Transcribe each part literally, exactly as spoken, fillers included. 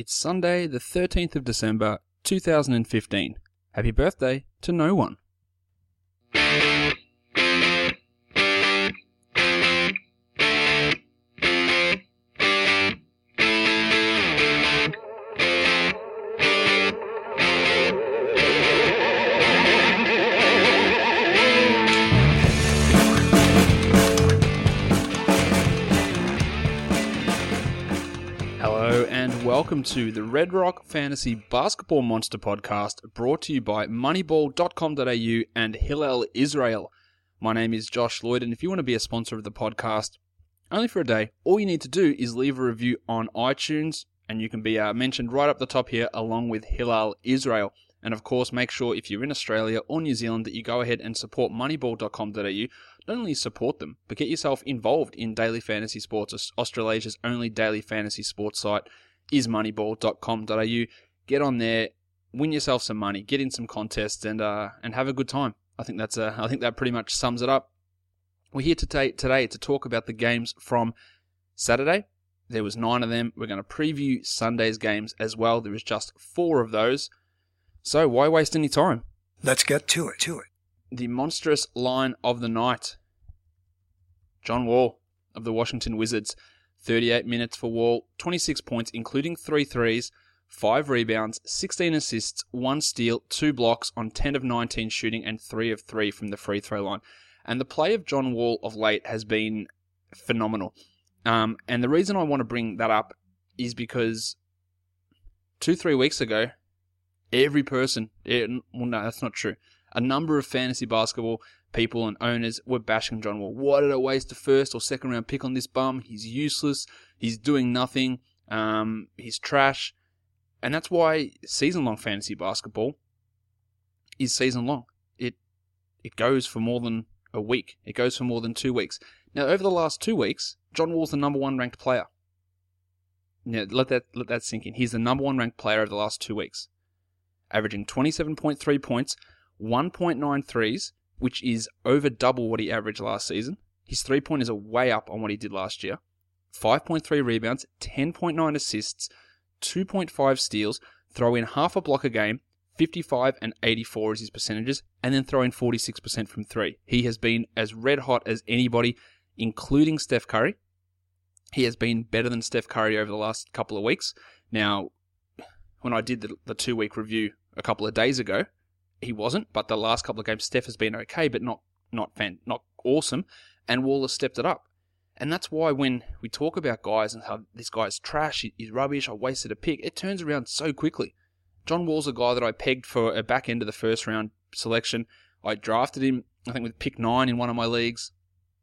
It's Sunday, the thirteenth of December, two thousand fifteen. Happy birthday to no one. Hello and welcome to the Red Rock Fantasy Basketball Monster Podcast, brought to you by Moneyball dot com dot a u and Hillel Israel. My name is Josh Lloyd, and if you want to be a sponsor of the podcast, only for a day, all you need to do is leave a review on iTunes, and you can be uh, mentioned right up the top here along with Hillel Israel. And of course, make sure if you're in Australia or New Zealand that you go ahead and support Moneyball dot com dot a u. Not only support them, but get yourself involved in daily fantasy sports. Australasia's only daily fantasy sports site is Moneyball dot com dot a u. Get on there, win yourself some money, get in some contests, and uh, and have a good time. I think that's a, I think that pretty much sums it up. We're here today today to talk about the games from Saturday. There was nine of them. We're going to preview Sunday's games as well. There was just four of those. So why waste any time? Let's get to it, to it. The monstrous line of the night. John Wall of the Washington Wizards. thirty-eight minutes for Wall, twenty-six points, including three threes, five rebounds, sixteen assists, one steal, two blocks on ten of nineteen shooting, and three of three from the free throw line. And the play of John Wall of late has been phenomenal. Um, and the reason I want to bring that up is because two, three weeks ago, every person, well, no, that's not true. A number of fantasy basketball people and owners were bashing John Wall. Why did I waste a first or second round pick on this bum? He's useless. He's doing nothing. Um, he's trash. And that's why season-long fantasy basketball is season-long. It it goes for more than a week. It goes for more than two weeks. Now, over the last two weeks, John Wall's the number one ranked player. Now, let that let that sink in. He's the number one ranked player over the last two weeks. Averaging twenty-seven point three points, one point nine threes, which is over double what he averaged last season. His three-pointers are way up on what he did last year. five point three rebounds, ten point nine assists, two point five steals, throw in half a block a game, fifty-five and eighty-four is his percentages, and then throw in forty-six percent from three. He has been as red hot as anybody, including Steph Curry. He has been better than Steph Curry over the last couple of weeks. Now, when I did the, the two-week review a couple of days ago, he wasn't, but the last couple of games, Steph has been okay, but not not fan, not awesome, and Wall has stepped it up. And that's why when we talk about guys and how this guy's trash, he's rubbish, I wasted a pick, it turns around so quickly. John Wall's a guy that I pegged for a back end of the first round selection. I drafted him, I think, with pick nine in one of my leagues,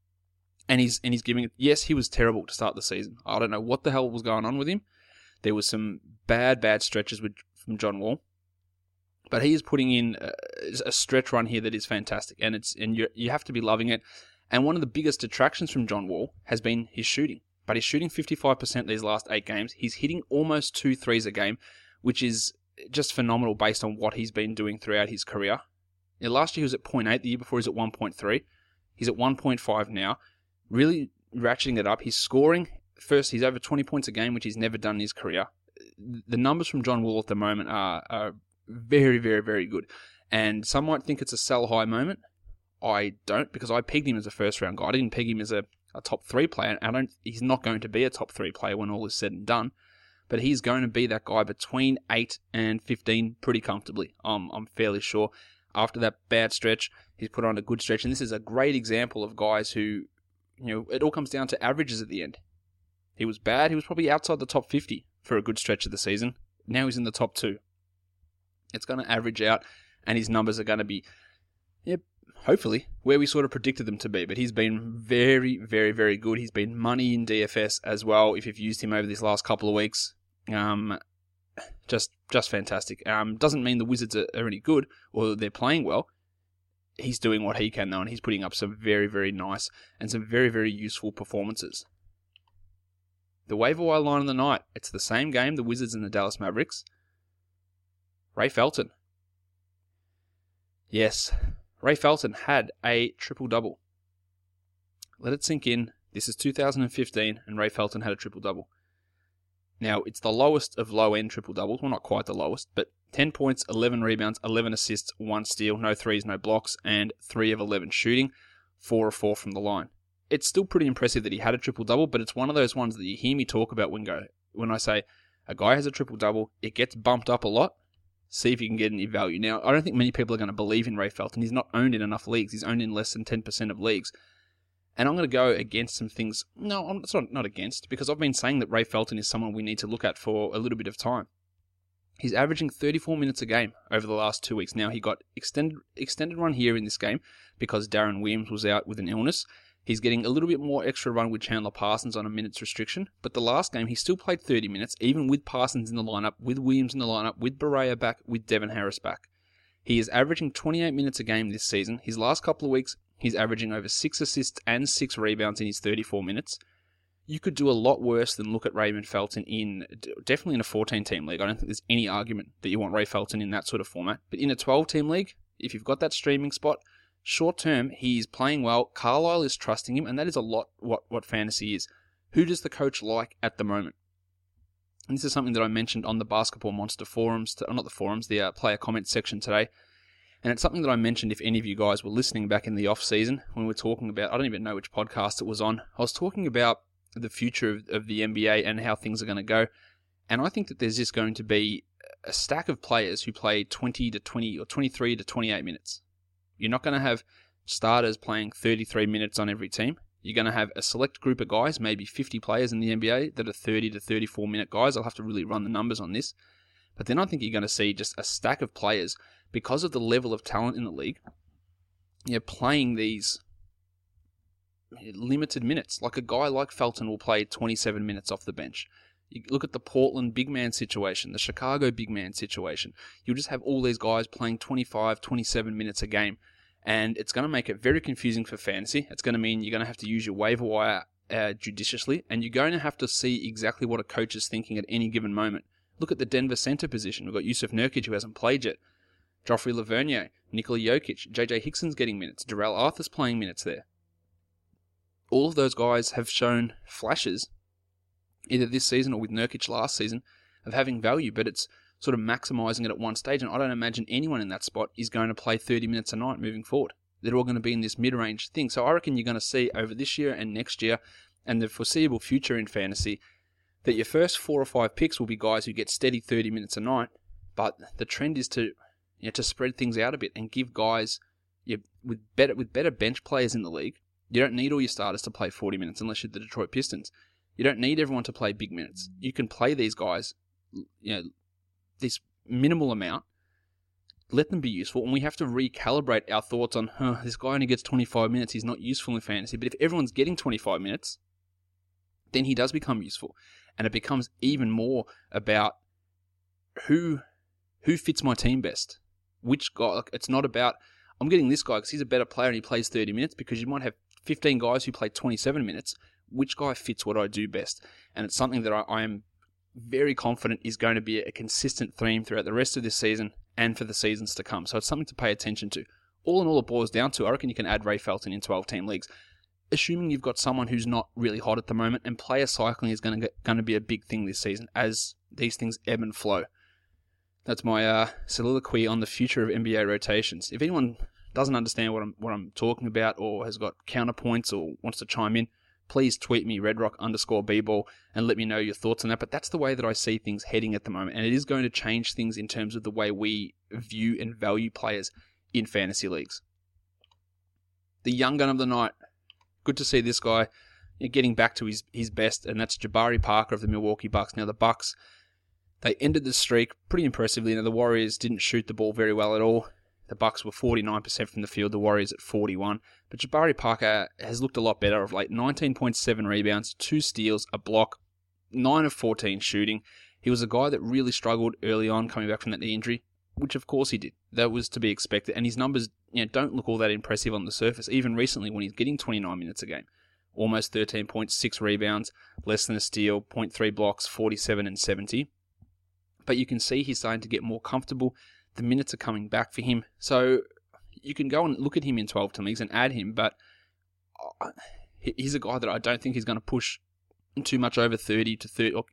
and he's and he's giving it. Yes, he was terrible to start the season. I don't know what the hell was going on with him. There was some bad, bad stretches with from John Wall. But he is putting in a, a stretch run here that is fantastic, and it's and you you have to be loving it. And one of the biggest attractions from John Wall has been his shooting. But he's shooting fifty-five percent these last eight games. He's hitting almost two threes a game, which is just phenomenal based on what he's been doing throughout his career. Now, last year he was at zero point eight. The year before he was at one point three. He's at one point five now. Really ratcheting it up. He's scoring. First, he's over twenty points a game, which he's never done in his career. The numbers from John Wall at the moment are... are very, very, very good. And some might think it's a sell-high moment. I don't, because I pegged him as a first-round guy. I didn't peg him as a, a top three player. And I don't. He's not going to be a top three player when all is said and done. But he's going to be that guy between eight and fifteen pretty comfortably. Um, I'm fairly sure. After that bad stretch, he's put on a good stretch. And this is a great example of guys who, you know, it all comes down to averages at the end. He was bad. He was probably outside the top fifty for a good stretch of the season. Now he's in the top two. It's going to average out, and his numbers are going to be, yep, hopefully, where we sort of predicted them to be. But he's been very, very, very good. He's been money in D F S as well, if you've used him over these last couple of weeks. Um, just just fantastic. Um, doesn't mean the Wizards are, are any good, or they're playing well. He's doing what he can, though, and he's putting up some very, very nice and some very, very useful performances. The waiver wire line of the night. It's the same game, the Wizards and the Dallas Mavericks. Ray Felton. Yes, Ray Felton had a triple-double. Let it sink in. This is two thousand fifteen, and Ray Felton had a triple-double. Now, it's the lowest of low-end triple-doubles. Well, not quite the lowest, but ten points, eleven rebounds, eleven assists, one steal, no threes, no blocks, and three of eleven shooting, four of four from the line. It's still pretty impressive that he had a triple-double, but it's one of those ones that you hear me talk about when go when I say a guy has a triple-double, it gets bumped up a lot. See if you can get any value. Now, I don't think many people are going to believe in Ray Felton. He's not owned in enough leagues. He's owned in less than ten percent of leagues. And I'm going to go against some things. No, I'm it's not, not against, because I've been saying that Ray Felton is someone we need to look at for a little bit of time. He's averaging thirty-four minutes a game over the last two weeks. Now, he got extended extended run here in this game because Darren Williams was out with an illness. He's getting a little bit more extra run with Chandler Parsons on a minutes restriction. But the last game, he still played thirty minutes, even with Parsons in the lineup, with Williams in the lineup, with Barea back, with Devin Harris back. He is averaging twenty-eight minutes a game this season. His last couple of weeks, he's averaging over six assists and six rebounds in his thirty-four minutes. You could do a lot worse than look at Raymond Felton in, definitely in a fourteen-team league. I don't think there's any argument that you want Ray Felton in that sort of format. But in a twelve-team league, if you've got that streaming spot, short term, he's playing well. Carlisle is trusting him, and that is a lot what, what fantasy is. Who does the coach like at the moment? And this is something that I mentioned on the Basketball Monster forums, to, not the forums, the uh, player comment section today. And it's something that I mentioned if any of you guys were listening back in the off-season when we were talking about, I don't even know which podcast it was on. I was talking about the future of, of the N B A and how things are going to go. And I think that there's just going to be a stack of players who play twenty to twenty or twenty-three to twenty-eight minutes. You're not going to have starters playing thirty-three minutes on every team. You're going to have a select group of guys, maybe fifty players in the N B A that are thirty to thirty-four minute guys. I'll have to really run the numbers on this. But then I think you're going to see just a stack of players, because of the level of talent in the league, you're playing these limited minutes. Like a guy like Felton will play twenty-seven minutes off the bench. You look at the Portland big man situation, the Chicago big man situation. You'll just have all these guys playing twenty-five, twenty-seven minutes a game. And it's going to make it very confusing for fantasy. It's going to mean you're going to have to use your waiver wire uh, judiciously. And you're going to have to see exactly what a coach is thinking at any given moment. Look at the Denver center position. We've got Yusuf Nurkic, who hasn't played yet. Joffrey Lavernier, Nikola Jokic, J J Hickson's getting minutes. Darrell Arthur's playing minutes there. All of those guys have shown flashes, either this season or with Nurkic last season, of having value, but it's sort of maximising it at one stage, and I don't imagine anyone in that spot is going to play thirty minutes a night moving forward. They're all going to be in this mid-range thing. So I reckon you're going to see over this year and next year and the foreseeable future in fantasy that your first four or five picks will be guys who get steady thirty minutes a night, but the trend is to you know, to spread things out a bit and give guys you know, with better with better bench players in the league. You don't need all your starters to play forty minutes unless you're the Detroit Pistons. You don't need everyone to play big minutes. You can play these guys, you know, this minimal amount, let them be useful, and we have to recalibrate our thoughts on, huh, this guy only gets twenty-five minutes, he's not useful in fantasy. But if everyone's getting twenty-five minutes, then he does become useful. And it becomes even more about who who fits my team best. Which guy, like, it's not about, I'm getting this guy because he's a better player and he plays thirty minutes, because you might have fifteen guys who play twenty-seven minutes. Which guy fits what I do best? And it's something that I, I am very confident is going to be a consistent theme throughout the rest of this season and for the seasons to come. So it's something to pay attention to. All in all, it boils down to, I reckon you can add Ray Felton in twelve-team leagues, assuming you've got someone who's not really hot at the moment, and player cycling is going to going to be a big thing this season as these things ebb and flow. That's my uh, soliloquy on the future of N B A rotations. If anyone doesn't understand what I'm what I'm talking about, or has got counterpoints, or wants to chime in, please tweet me, redrock underscore bball, and let me know your thoughts on that. But that's the way that I see things heading at the moment, and it is going to change things in terms of the way we view and value players in fantasy leagues. The young gun of the night. Good to see this guy getting back to his, his best, and that's Jabari Parker of the Milwaukee Bucks. Now, the Bucks, they ended the streak pretty impressively. Now, the Warriors didn't shoot the ball very well at all. The Bucks were forty-nine percent from the field, the Warriors at forty-one. But Jabari Parker has looked a lot better of late. nineteen point seven rebounds, two steals, a block, nine of fourteen shooting. He was a guy that really struggled early on coming back from that knee injury, which of course he did. That was to be expected. And his numbers, you know, don't look all that impressive on the surface, even recently when he's getting twenty-nine minutes a game. Almost thirteen point six rebounds, less than a steal, zero point three blocks, forty-seven and seventy. But you can see he's starting to get more comfortable. The minutes are coming back for him. So you can go and look at him in twelve-team leagues and add him, but he's a guy that I don't think is going to push too much over thirty to thirty, or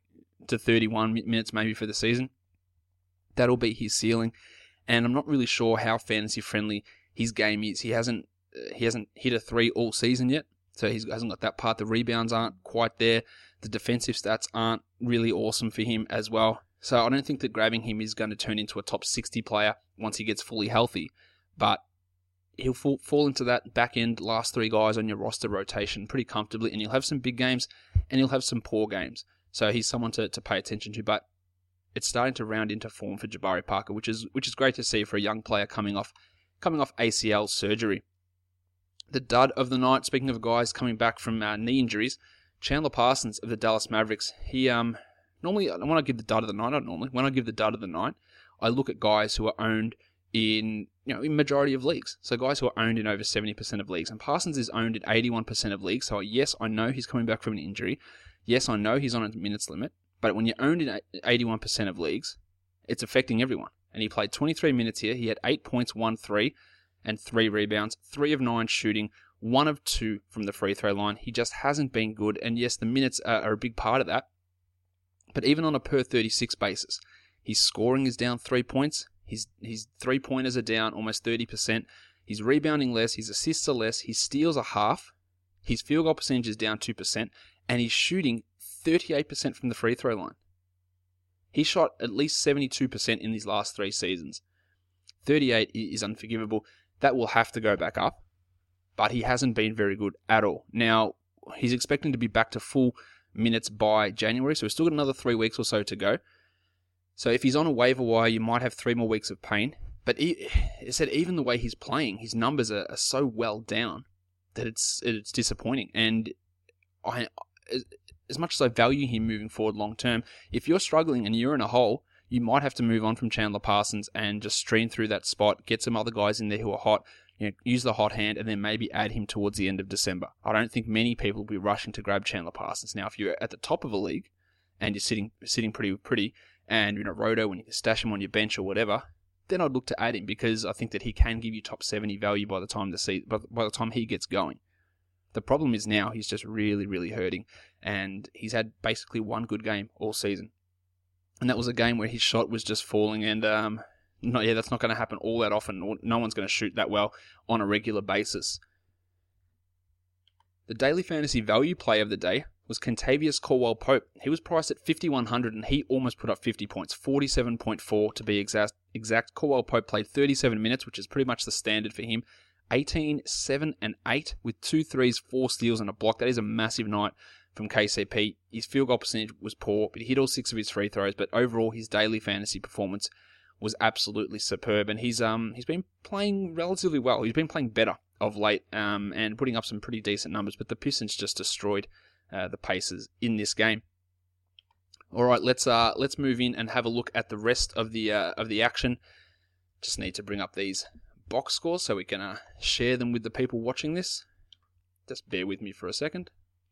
to thirty-one minutes maybe for the season. That'll be his ceiling. And I'm not really sure how fantasy friendly his game is. He hasn't uh, he hasn't hit a three all season yet, so he hasn't got that part. The rebounds aren't quite there. The defensive stats aren't really awesome for him as well. So I don't think that grabbing him is going to turn into a top sixty player once he gets fully healthy. But he'll fall, fall into that back end last three guys on your roster rotation pretty comfortably, and you'll have some big games and you'll have some poor games. So he's someone to, to pay attention to. But it's starting to round into form for Jabari Parker, which is which is great to see for a young player coming off coming off A C L surgery. The dud of the night, speaking of guys coming back from uh, knee injuries, Chandler Parsons of the Dallas Mavericks. He um normally when I give the dud of the night, not normally when I give the dud of the night, I look at guys who are owned in you know in majority of leagues. So guys who are owned in over seventy percent of leagues, and Parsons is owned in eighty-one percent of leagues. So yes, I know he's coming back from an injury. Yes, I know he's on a minutes limit. But when you're owned in eighty-one percent of leagues, it's affecting everyone. And he played twenty-three minutes here. He had eight points, one three, and three rebounds, three of nine shooting, one of two from the free throw line. He just hasn't been good. And yes, the minutes are, are a big part of that. But even on a per thirty-six basis, his scoring is down three points. His his three-pointers are down almost thirty percent. He's rebounding less. His assists are less. His steals are half. His field goal percentage is down two percent. And he's shooting thirty-eight percent from the free throw line. He shot at least seventy-two percent in these last three seasons. thirty-eight is unforgivable. That will have to go back up. But he hasn't been very good at all. Now, he's expecting to be back to full minutes by January, so we've still got another three weeks or so to go. So if he's on a waiver wire, you might have three more weeks of pain. But he, it said even the way he's playing, his numbers are, are so well down that it's it's disappointing. And I... as much as I value him moving forward long term, if you're struggling and you're in a hole, you might have to move on from Chandler Parsons and just stream through that spot, get some other guys in there who are hot, you know, use the hot hand, and then maybe add him towards the end of December. I don't think many people will be rushing to grab Chandler Parsons. Now, if you're at the top of a league and you're sitting sitting pretty pretty, and you're in a roto and you can stash him on your bench or whatever, then I'd look to add him because I think that he can give you top seventy value by the time the se- by, by the time he gets going. The problem is now he's just really, really hurting, and he's had basically one good game all season. And that was a game where his shot was just falling, and um, not, yeah, that's not going to happen all that often. No one's going to shoot that well on a regular basis. The daily fantasy value play of the day was Kentavious Caldwell-Pope. He was priced at fifty-one hundred, and he almost put up fifty points, forty-seven point four to be exact. exact. Caldwell-Pope played thirty-seven minutes, which is pretty much the standard for him. eighteen, seven, and eight with two threes, four steals, and a block. That is a massive night from K C P. His field goal percentage was poor, but he hit all six of his free throws. But overall, his daily fantasy performance was absolutely superb, and he's um he's been playing relatively well. He's been playing better of late, um and putting up some pretty decent numbers. But the Pistons just destroyed uh, the Pacers in this game. All right, let's uh let's move in and have a look at the rest of the uh, of the action. Just need to bring up these box scores so we can uh, share them with the people watching this. Just bear with me for a second.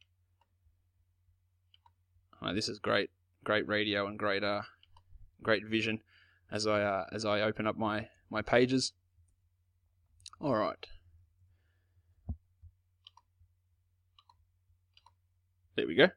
Oh, this is great, great radio and great, uh, great vision as I uh, as I open up my my pages. All right, there we go.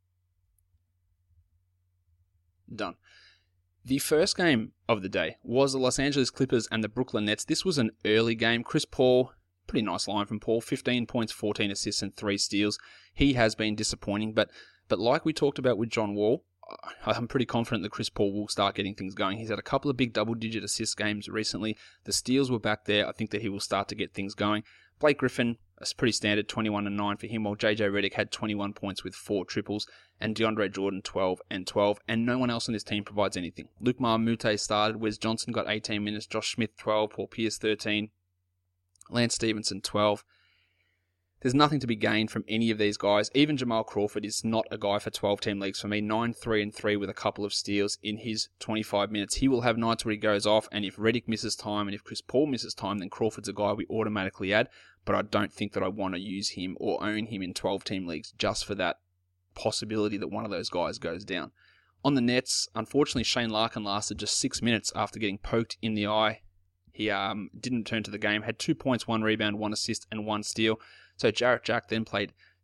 Done. The first game of the day was the Los Angeles Clippers and the Brooklyn Nets. This was an early game. Chris Paul, pretty nice line from Paul, fifteen points, fourteen assists, and three steals. He has been disappointing, but but like we talked about with John Wall, I'm pretty confident that Chris Paul will start getting things going. He's had a couple of big double-digit assist games recently. The steals were back there. I think that he will start to get things going. Blake Griffin, a pretty standard twenty-one and nine for him, while J J Redick had twenty-one points with four triples, and DeAndre Jordan twelve and twelve, and no one else on this team provides anything. Luke Mute started, Wes Johnson got eighteen minutes, Josh Smith twelve, Paul Pierce thirteen, Lance Stevenson twelve. There's nothing to be gained from any of these guys. Even Jamal Crawford is not a guy for twelve-team leagues for me. nine, three, and three with a couple of steals in his twenty-five minutes. He will have nights where he goes off, and if Redick misses time and if Chris Paul misses time, then Crawford's a guy we automatically add, but I don't think that I want to use him or own him in twelve-team leagues just for that possibility that one of those guys goes down. On the Nets, unfortunately, Shane Larkin lasted just six minutes after getting poked in the eye. He um, didn't return to the game, had two points, one rebound, one assist, and one steal. So Jarrett Jack then played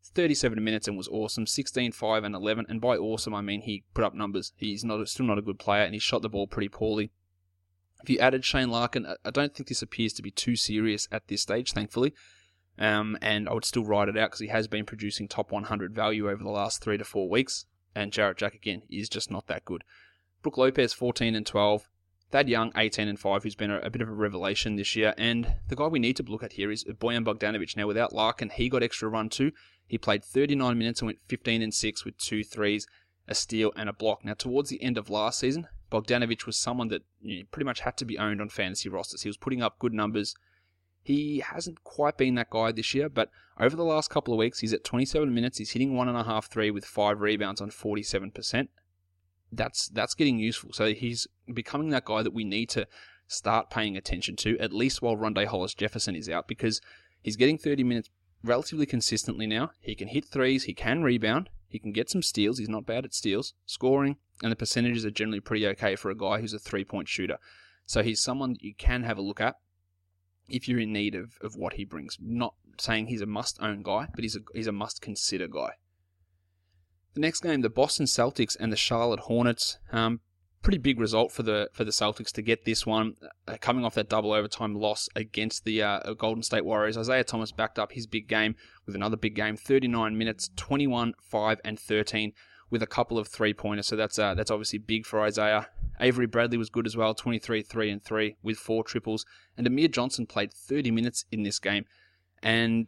thirty-seven minutes and was awesome, sixteen, five, and eleven. And by awesome, I mean he put up numbers. He's not still not a good player, and he shot the ball pretty poorly. If you added Shane Larkin, I don't think this appears to be too serious at this stage, thankfully. Um, and I would still ride it out because he has been producing top one hundred value over the last three to four weeks. And Jarrett Jack, again, is just not that good. Brook Lopez, fourteen and twelve. Thad Young, eighteen and five, who's been a, a bit of a revelation this year. And the guy we need to look at here is Bojan Bogdanovic. Now, without Larkin, he got extra run too. He played thirty-nine minutes and went fifteen and six with two threes, a steal, and a block. Now, towards the end of last season, Bogdanovic was someone that you know, pretty much had to be owned on fantasy rosters. He was putting up good numbers. He hasn't quite been that guy this year, but over the last couple of weeks, he's at twenty-seven minutes. He's hitting one and a half three with five rebounds on forty-seven percent. That's that's getting useful. So he's becoming that guy that we need to start paying attention to, at least while Rondae Hollis-Jefferson is out, because he's getting thirty minutes relatively consistently now. He can hit threes, he can rebound, he can get some steals. He's not bad at steals, scoring, and the percentages are generally pretty okay for a guy who's a three-point shooter. So he's someone that you can have a look at if you're in need of, of what he brings. Not saying he's a must-own guy, but he's a, he's a must-consider guy. The next game, the Boston Celtics and the Charlotte Hornets. Um, pretty big result for the for the Celtics to get this one, uh, coming off that double overtime loss against the uh, Golden State Warriors. Isaiah Thomas backed up his big game with another big game, thirty-nine minutes, twenty-one, five, and thirteen, with a couple of three-pointers. So that's uh, that's obviously big for Isaiah. Avery Bradley was good as well, twenty-three, three, and three, with four triples. And Amir Johnson played thirty minutes in this game, and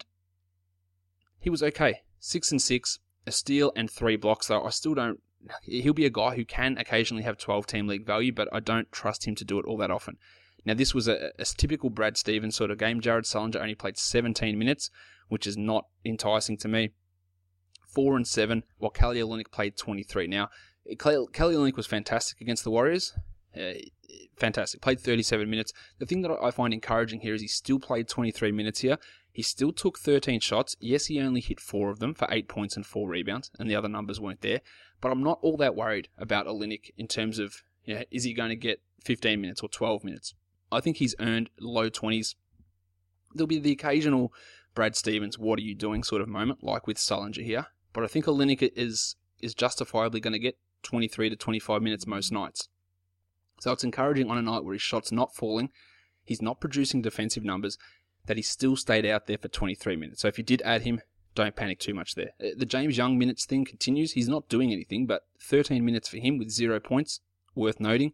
he was okay. Six and six, a steal and three blocks, though. I still don't... He'll be a guy who can occasionally have twelve-team league value, but I don't trust him to do it all that often. Now, this was a, a typical Brad Stevens sort of game. Jared Sullinger only played seventeen minutes, which is not enticing to me. Four and seven, while Kelly Olynyk played twenty-three. Now, Kelly Olynyk was fantastic against the Warriors. Uh, fantastic. Played thirty-seven minutes. The thing that I find encouraging here is he still played twenty-three minutes here. He still took thirteen shots. Yes, he only hit four of them for eight points and four rebounds, and the other numbers weren't there. But I'm not all that worried about Olynyk in terms of, you know, is he going to get fifteen minutes or twelve minutes? I think he's earned low twenties. There'll be the occasional Brad Stevens, what are you doing sort of moment, like with Sullinger here. But I think Olynyk is is justifiably going to get twenty-three to twenty-five minutes most nights. So it's encouraging on a night where his shot's not falling, he's not producing defensive numbers, that he still stayed out there for twenty-three minutes. So if you did add him, don't panic too much there. The James Young minutes thing continues. He's not doing anything, but thirteen minutes for him with zero points, worth noting.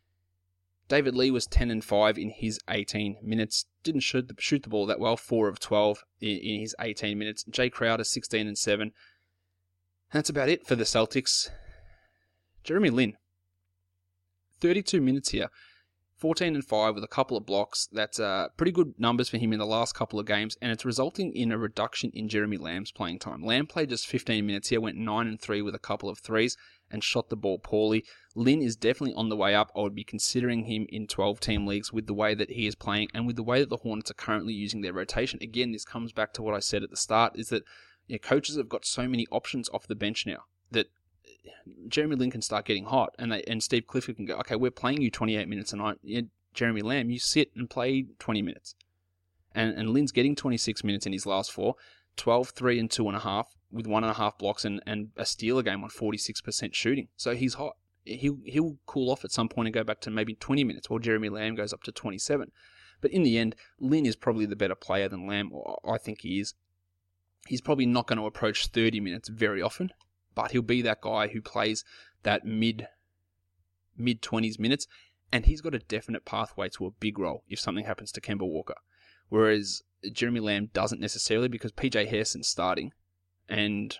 David Lee was ten and five in his eighteen minutes. Didn't shoot the, shoot the ball that well, four of twelve in, in his eighteen minutes. Jay Crowder, sixteen and seven. That's about it for the Celtics. Jeremy Lin, thirty-two minutes here. fourteen and five with a couple of blocks. That's uh, pretty good numbers for him in the last couple of games, and it's resulting in a reduction in Jeremy Lamb's playing time. Lamb played just fifteen minutes here, went nine and three with a couple of threes, and shot the ball poorly. Lin is definitely on the way up. I would be considering him in twelve-team leagues with the way that he is playing and with the way that the Hornets are currently using their rotation. Again, this comes back to what I said at the start, is that you know, coaches have got so many options off the bench now that Jeremy Lin can start getting hot, and they, and Steve Clifford can go, okay, we're playing you twenty-eight minutes a night. Yeah, Jeremy Lamb, you sit and play twenty minutes. And and Lin's getting twenty-six minutes in his last four, twelve, three, and two and a half, with one and a half blocks and, and a steal a game on forty-six percent shooting. So he's hot. He'll, he'll cool off at some point and go back to maybe twenty minutes, while Jeremy Lamb goes up to twenty-seven. But in the end, Lin is probably the better player than Lamb, or I think he is. He's probably not going to approach thirty minutes very often, but he'll be that guy who plays that mid, mid-twenties minutes, and he's got a definite pathway to a big role if something happens to Kemba Walker. Whereas Jeremy Lamb doesn't necessarily, because P J Hairston's starting and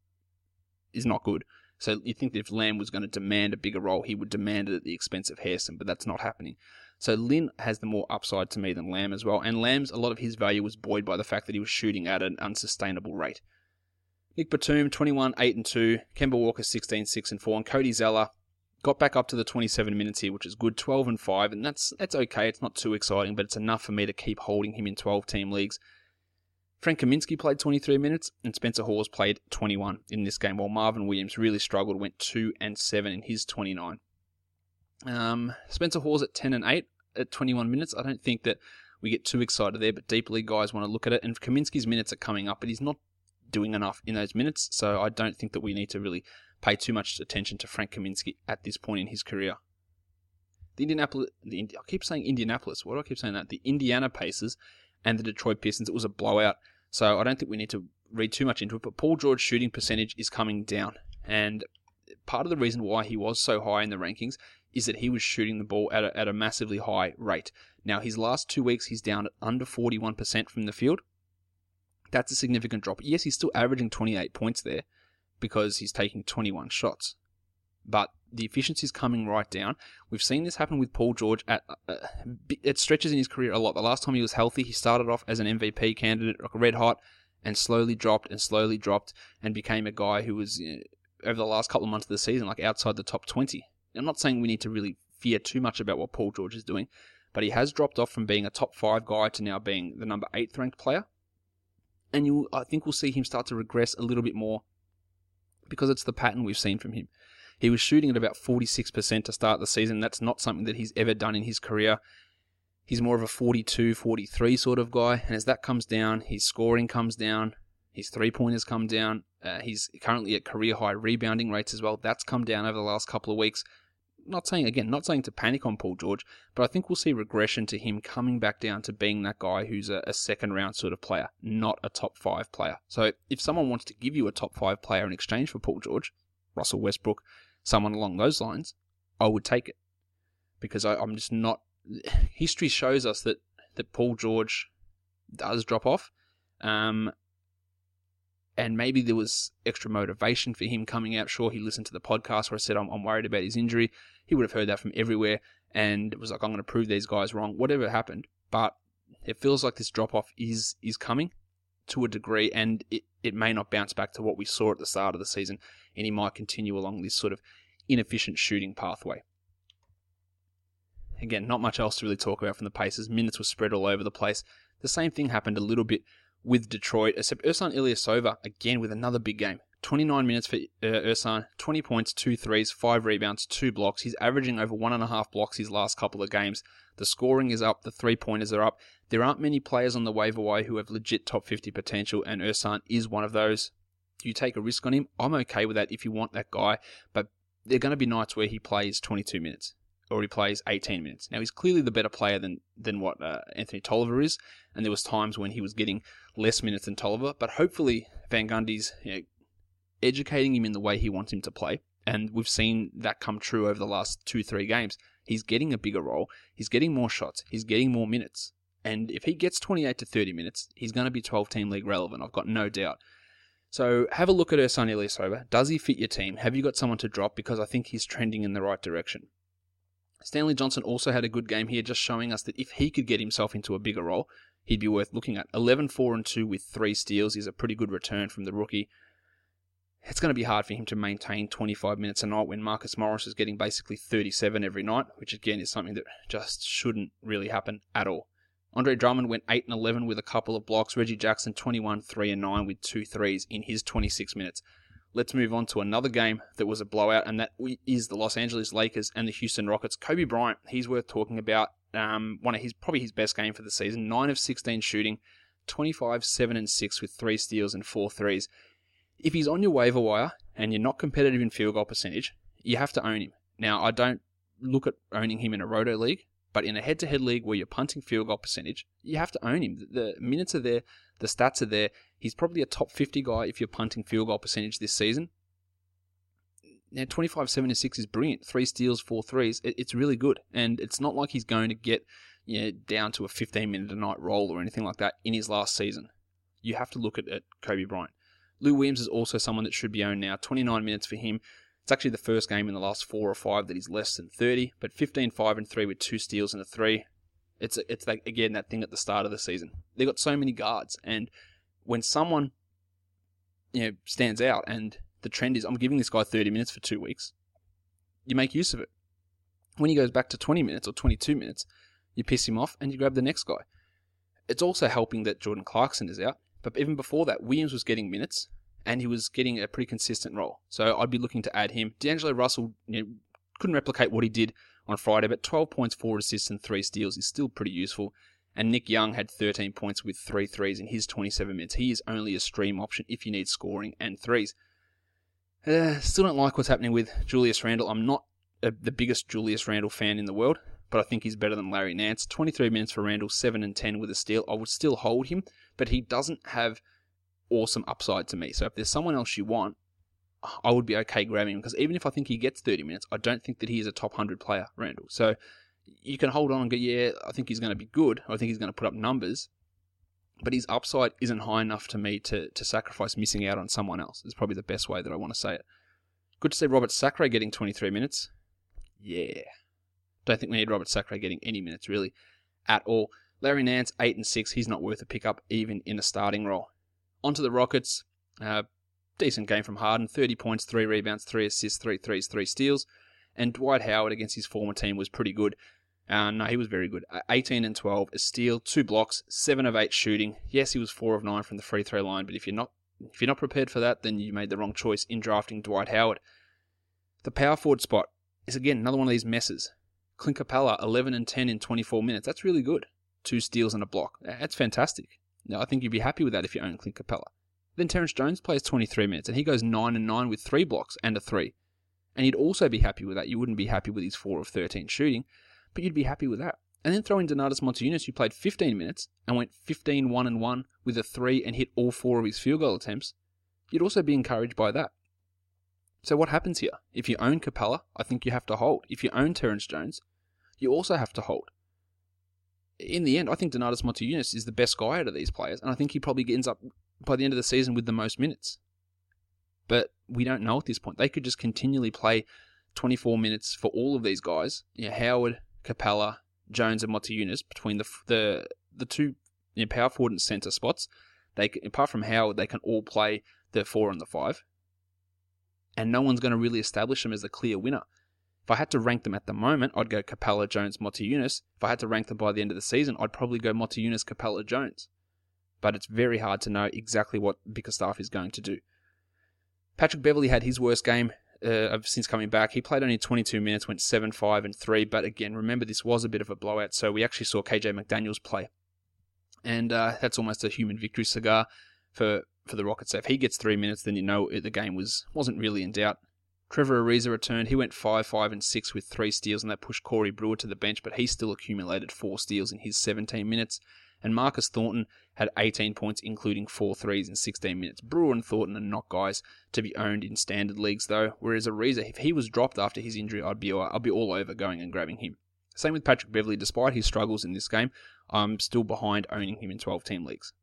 is not good. So you think that if Lamb was going to demand a bigger role, he would demand it at the expense of Hairston, but that's not happening. So Lin has the more upside to me than Lamb as well, and Lamb's, a lot of his value was buoyed by the fact that he was shooting at an unsustainable rate. Nick Batum, twenty-one, eight and two. Kemba Walker, sixteen, six and four. And Cody Zeller got back up to the twenty-seven minutes here, which is good, twelve and five. And that's that's okay. It's not too exciting, but it's enough for me to keep holding him in twelve-team leagues. Frank Kaminsky played twenty-three minutes, and Spencer Hawes played twenty-one in this game, while Marvin Williams really struggled, went two and seven in his twenty-nine. Um, Spencer Hawes at ten and eight at twenty-one minutes. I don't think that we get too excited there, but deep league guys want to look at it. And Kaminsky's minutes are coming up, but he's not doing enough in those minutes. So I don't think that we need to really pay too much attention to Frank Kaminsky at this point in his career. The Indianapolis, the, I keep saying Indianapolis. Why do I keep saying that? The Indiana Pacers and the Detroit Pistons. It was a blowout. So I don't think we need to read too much into it. But Paul George's shooting percentage is coming down. And part of the reason why he was so high in the rankings is that he was shooting the ball at a, at a massively high rate. Now, his last two weeks, he's down at under forty-one percent from the field. That's a significant drop. Yes, he's still averaging twenty-eight points there because he's taking twenty-one shots. But the efficiency is coming right down. We've seen this happen with Paul George at, uh, at stretches in his career a lot. The last time he was healthy, he started off as an M V P candidate, like red hot, and slowly dropped and slowly dropped and became a guy who was, you know, over the last couple of months of the season, like outside the top twenty. I'm not saying we need to really fear too much about what Paul George is doing, but he has dropped off from being a top five guy to now being the number eighth ranked player. And you, I think we'll see him start to regress a little bit more because it's the pattern we've seen from him. He was shooting at about forty-six percent to start the season. That's not something that he's ever done in his career. He's more of a forty-two, forty-three sort of guy. And as that comes down, his scoring comes down. His three-pointers come down. Uh, he's currently at career-high rebounding rates as well. That's come down over the last couple of weeks. Not saying, again, not saying to panic on Paul George, but I think we'll see regression to him coming back down to being that guy who's a, a second-round sort of player, not a top-five player. So if someone wants to give you a top-five player in exchange for Paul George, Russell Westbrook, someone along those lines, I would take it. Because I, I'm just not... History shows us that, that Paul George does drop off. Um... And maybe there was extra motivation for him coming out. Sure, he listened to the podcast where I said, I'm, I'm worried about his injury. He would have heard that from everywhere. And it was like, I'm going to prove these guys wrong. Whatever happened. But it feels like this drop-off is is coming to a degree. And it, it may not bounce back to what we saw at the start of the season. And he might continue along this sort of inefficient shooting pathway. Again, not much else to really talk about from the Pacers. Minutes were spread all over the place. The same thing happened a little bit with Detroit, except Ersan Ilyasova, again with another big game. twenty-nine minutes for uh, Ersan, twenty points, two threes, five rebounds, two blocks. He's averaging over one and a half blocks his last couple of games. The scoring is up, the three-pointers are up. There aren't many players on the waiver wire who have legit top fifty potential, and Ersan is one of those. Do you take a risk on him? I'm okay with that if you want that guy, but there are going to be nights where he plays twenty-two minutes. Or he plays eighteen minutes. Now, he's clearly the better player than than what uh, Anthony Tolliver is, and there was times when he was getting less minutes than Tolliver, but hopefully Van Gundy's, you know, educating him in the way he wants him to play, and we've seen that come true over the last two, three games. He's getting a bigger role, he's getting more shots, he's getting more minutes, and if he gets twenty-eight to thirty minutes, he's going to be twelve-team league relevant, I've got no doubt. So have a look at Ersan Ilyasova. Does he fit your team? Have you got someone to drop? Because I think he's trending in the right direction. Stanley Johnson also had a good game here, just showing us that if he could get himself into a bigger role, he'd be worth looking at. eleven, four, and two with three steals is a pretty good return from the rookie. It's going to be hard for him to maintain twenty-five minutes a night when Marcus Morris is getting basically thirty-seven every night, which again is something that just shouldn't really happen at all. Andre Drummond went eight and eleven with a couple of blocks. Reggie Jackson twenty-one, three, and nine with two threes in his twenty-six minutes. Let's move on to another game that was a blowout, and that is the Los Angeles Lakers and the Houston Rockets. Kobe Bryant, he's worth talking about. Um, one of his probably his best game for the season. nine of sixteen shooting, twenty-five, seven, and six with three steals and four threes. If he's on your waiver wire and you're not competitive in field goal percentage, you have to own him. Now, I don't look at owning him in a roto league, but in a head-to-head league where you're punting field goal percentage, you have to own him. The minutes are there, the stats are there. He's probably a top fifty guy if you're punting field goal percentage this season. Now, twenty-five, seven, and six is brilliant. Three steals, four threes. It's really good. And it's not like he's going to get, you know, down to a fifteen-minute-a-night role or anything like that in his last season. You have to look at, at Kobe Bryant. Lou Williams is also someone that should be owned now. twenty-nine minutes for him. It's actually the first game in the last four or five that he's less than thirty, but fifteen, five, and three with two steals and a three. It's, it's like, again, that thing at the start of the season. They've got so many guards, and when someone, you know, stands out and the trend is, I'm giving this guy thirty minutes for two weeks, you make use of it. When he goes back to twenty minutes or twenty-two minutes, you piss him off and you grab the next guy. It's also helping that Jordan Clarkson is out, but even before that, Williams was getting minutes and he was getting a pretty consistent role. So I'd be looking to add him. D'Angelo Russell, you know, couldn't replicate what he did on Friday, but twelve points, four assists, and three steals is still pretty useful. And Nick Young had thirteen points with three threes in his twenty-seven minutes. He is only a stream option if you need scoring and threes. Uh, still don't like what's happening with Julius Randle. I'm not a, the biggest Julius Randle fan in the world, but I think he's better than Larry Nance. twenty-three minutes for Randle, seven and ten with a steal. I would still hold him, but he doesn't have awesome upside to me. So if there's someone else you want, I would be okay grabbing him, because even if I think he gets thirty minutes, I don't think that he is a top one hundred player, Randle. So you can hold on and go, yeah, I think he's going to be good. I think he's going to put up numbers. But his upside isn't high enough to me to, to sacrifice missing out on someone else. Is probably the best way that I want to say it. Good to see Robert Sacre getting twenty-three minutes. Yeah. Don't think we need Robert Sacre getting any minutes, really, at all. Larry Nance, eight and six. He's not worth a pickup, even in a starting role. On to the Rockets. Uh, decent game from Harden. thirty points, three rebounds, three assists, three threes, three steals. And Dwight Howard against his former team was pretty good. Uh, no, he was very good. eighteen and twelve, a steal, two blocks, seven of eight shooting. Yes, he was four of nine from the free throw line, but if you're not if you're not prepared for that, then you made the wrong choice in drafting Dwight Howard. The power forward spot is, again, another one of these messes. Clint Capella, eleven and ten in twenty-four minutes. That's really good. Two steals and a block. That's fantastic. Now, I think you'd be happy with that if you own Clint Capella. Then Terrence Jones plays twenty-three minutes, and he goes nine and nine with three blocks and a three. And you'd also be happy with that. You wouldn't be happy with his four of thirteen shooting, but you'd be happy with that. And then throw in Donatas Motiejunas, who played fifteen minutes and went fifteen one and one with a three and hit all four of his field goal attempts. You'd also be encouraged by that. So what happens here? If you own Capella, I think you have to hold. If you own Terrence Jones, you also have to hold. In the end, I think Donatas Motiejunas is the best guy out of these players, and I think he probably ends up by the end of the season with the most minutes. But we don't know at this point. They could just continually play twenty-four minutes for all of these guys. You know, Howard, Capella, Jones, and Motiejunas, between the the the two, you know, power forward and center spots. They can, apart from Howard, they can all play the four and the five, and no one's going to really establish them as the clear winner. If I had to rank them at the moment, I'd go Capella, Jones, Motiejunas. If I had to rank them by the end of the season, I'd probably go Motiejunas, Capella, Jones. But it's very hard to know exactly what Bickerstaff is going to do. Patrick Beverley had his worst game uh, since coming back. He played only twenty-two minutes, went seven, five, and three. But again, remember, this was a bit of a blowout, so we actually saw K J McDaniels play. And uh, that's almost a human victory cigar for, for the Rockets. So if he gets three minutes, then you know the game was, wasn't really in doubt. Trevor Ariza returned. He went five, five, and six with three steals, and that pushed Corey Brewer to the bench, but he still accumulated four steals in his seventeen minutes. And Marcus Thornton had eighteen points, including four threes in sixteen minutes. Brewer and Thornton are not guys to be owned in standard leagues, though, whereas Ariza, if he was dropped after his injury, I'd be, I'd be all over going and grabbing him. Same with Patrick Beverley. Despite his struggles in this game, I'm still behind owning him in twelve-team leagues.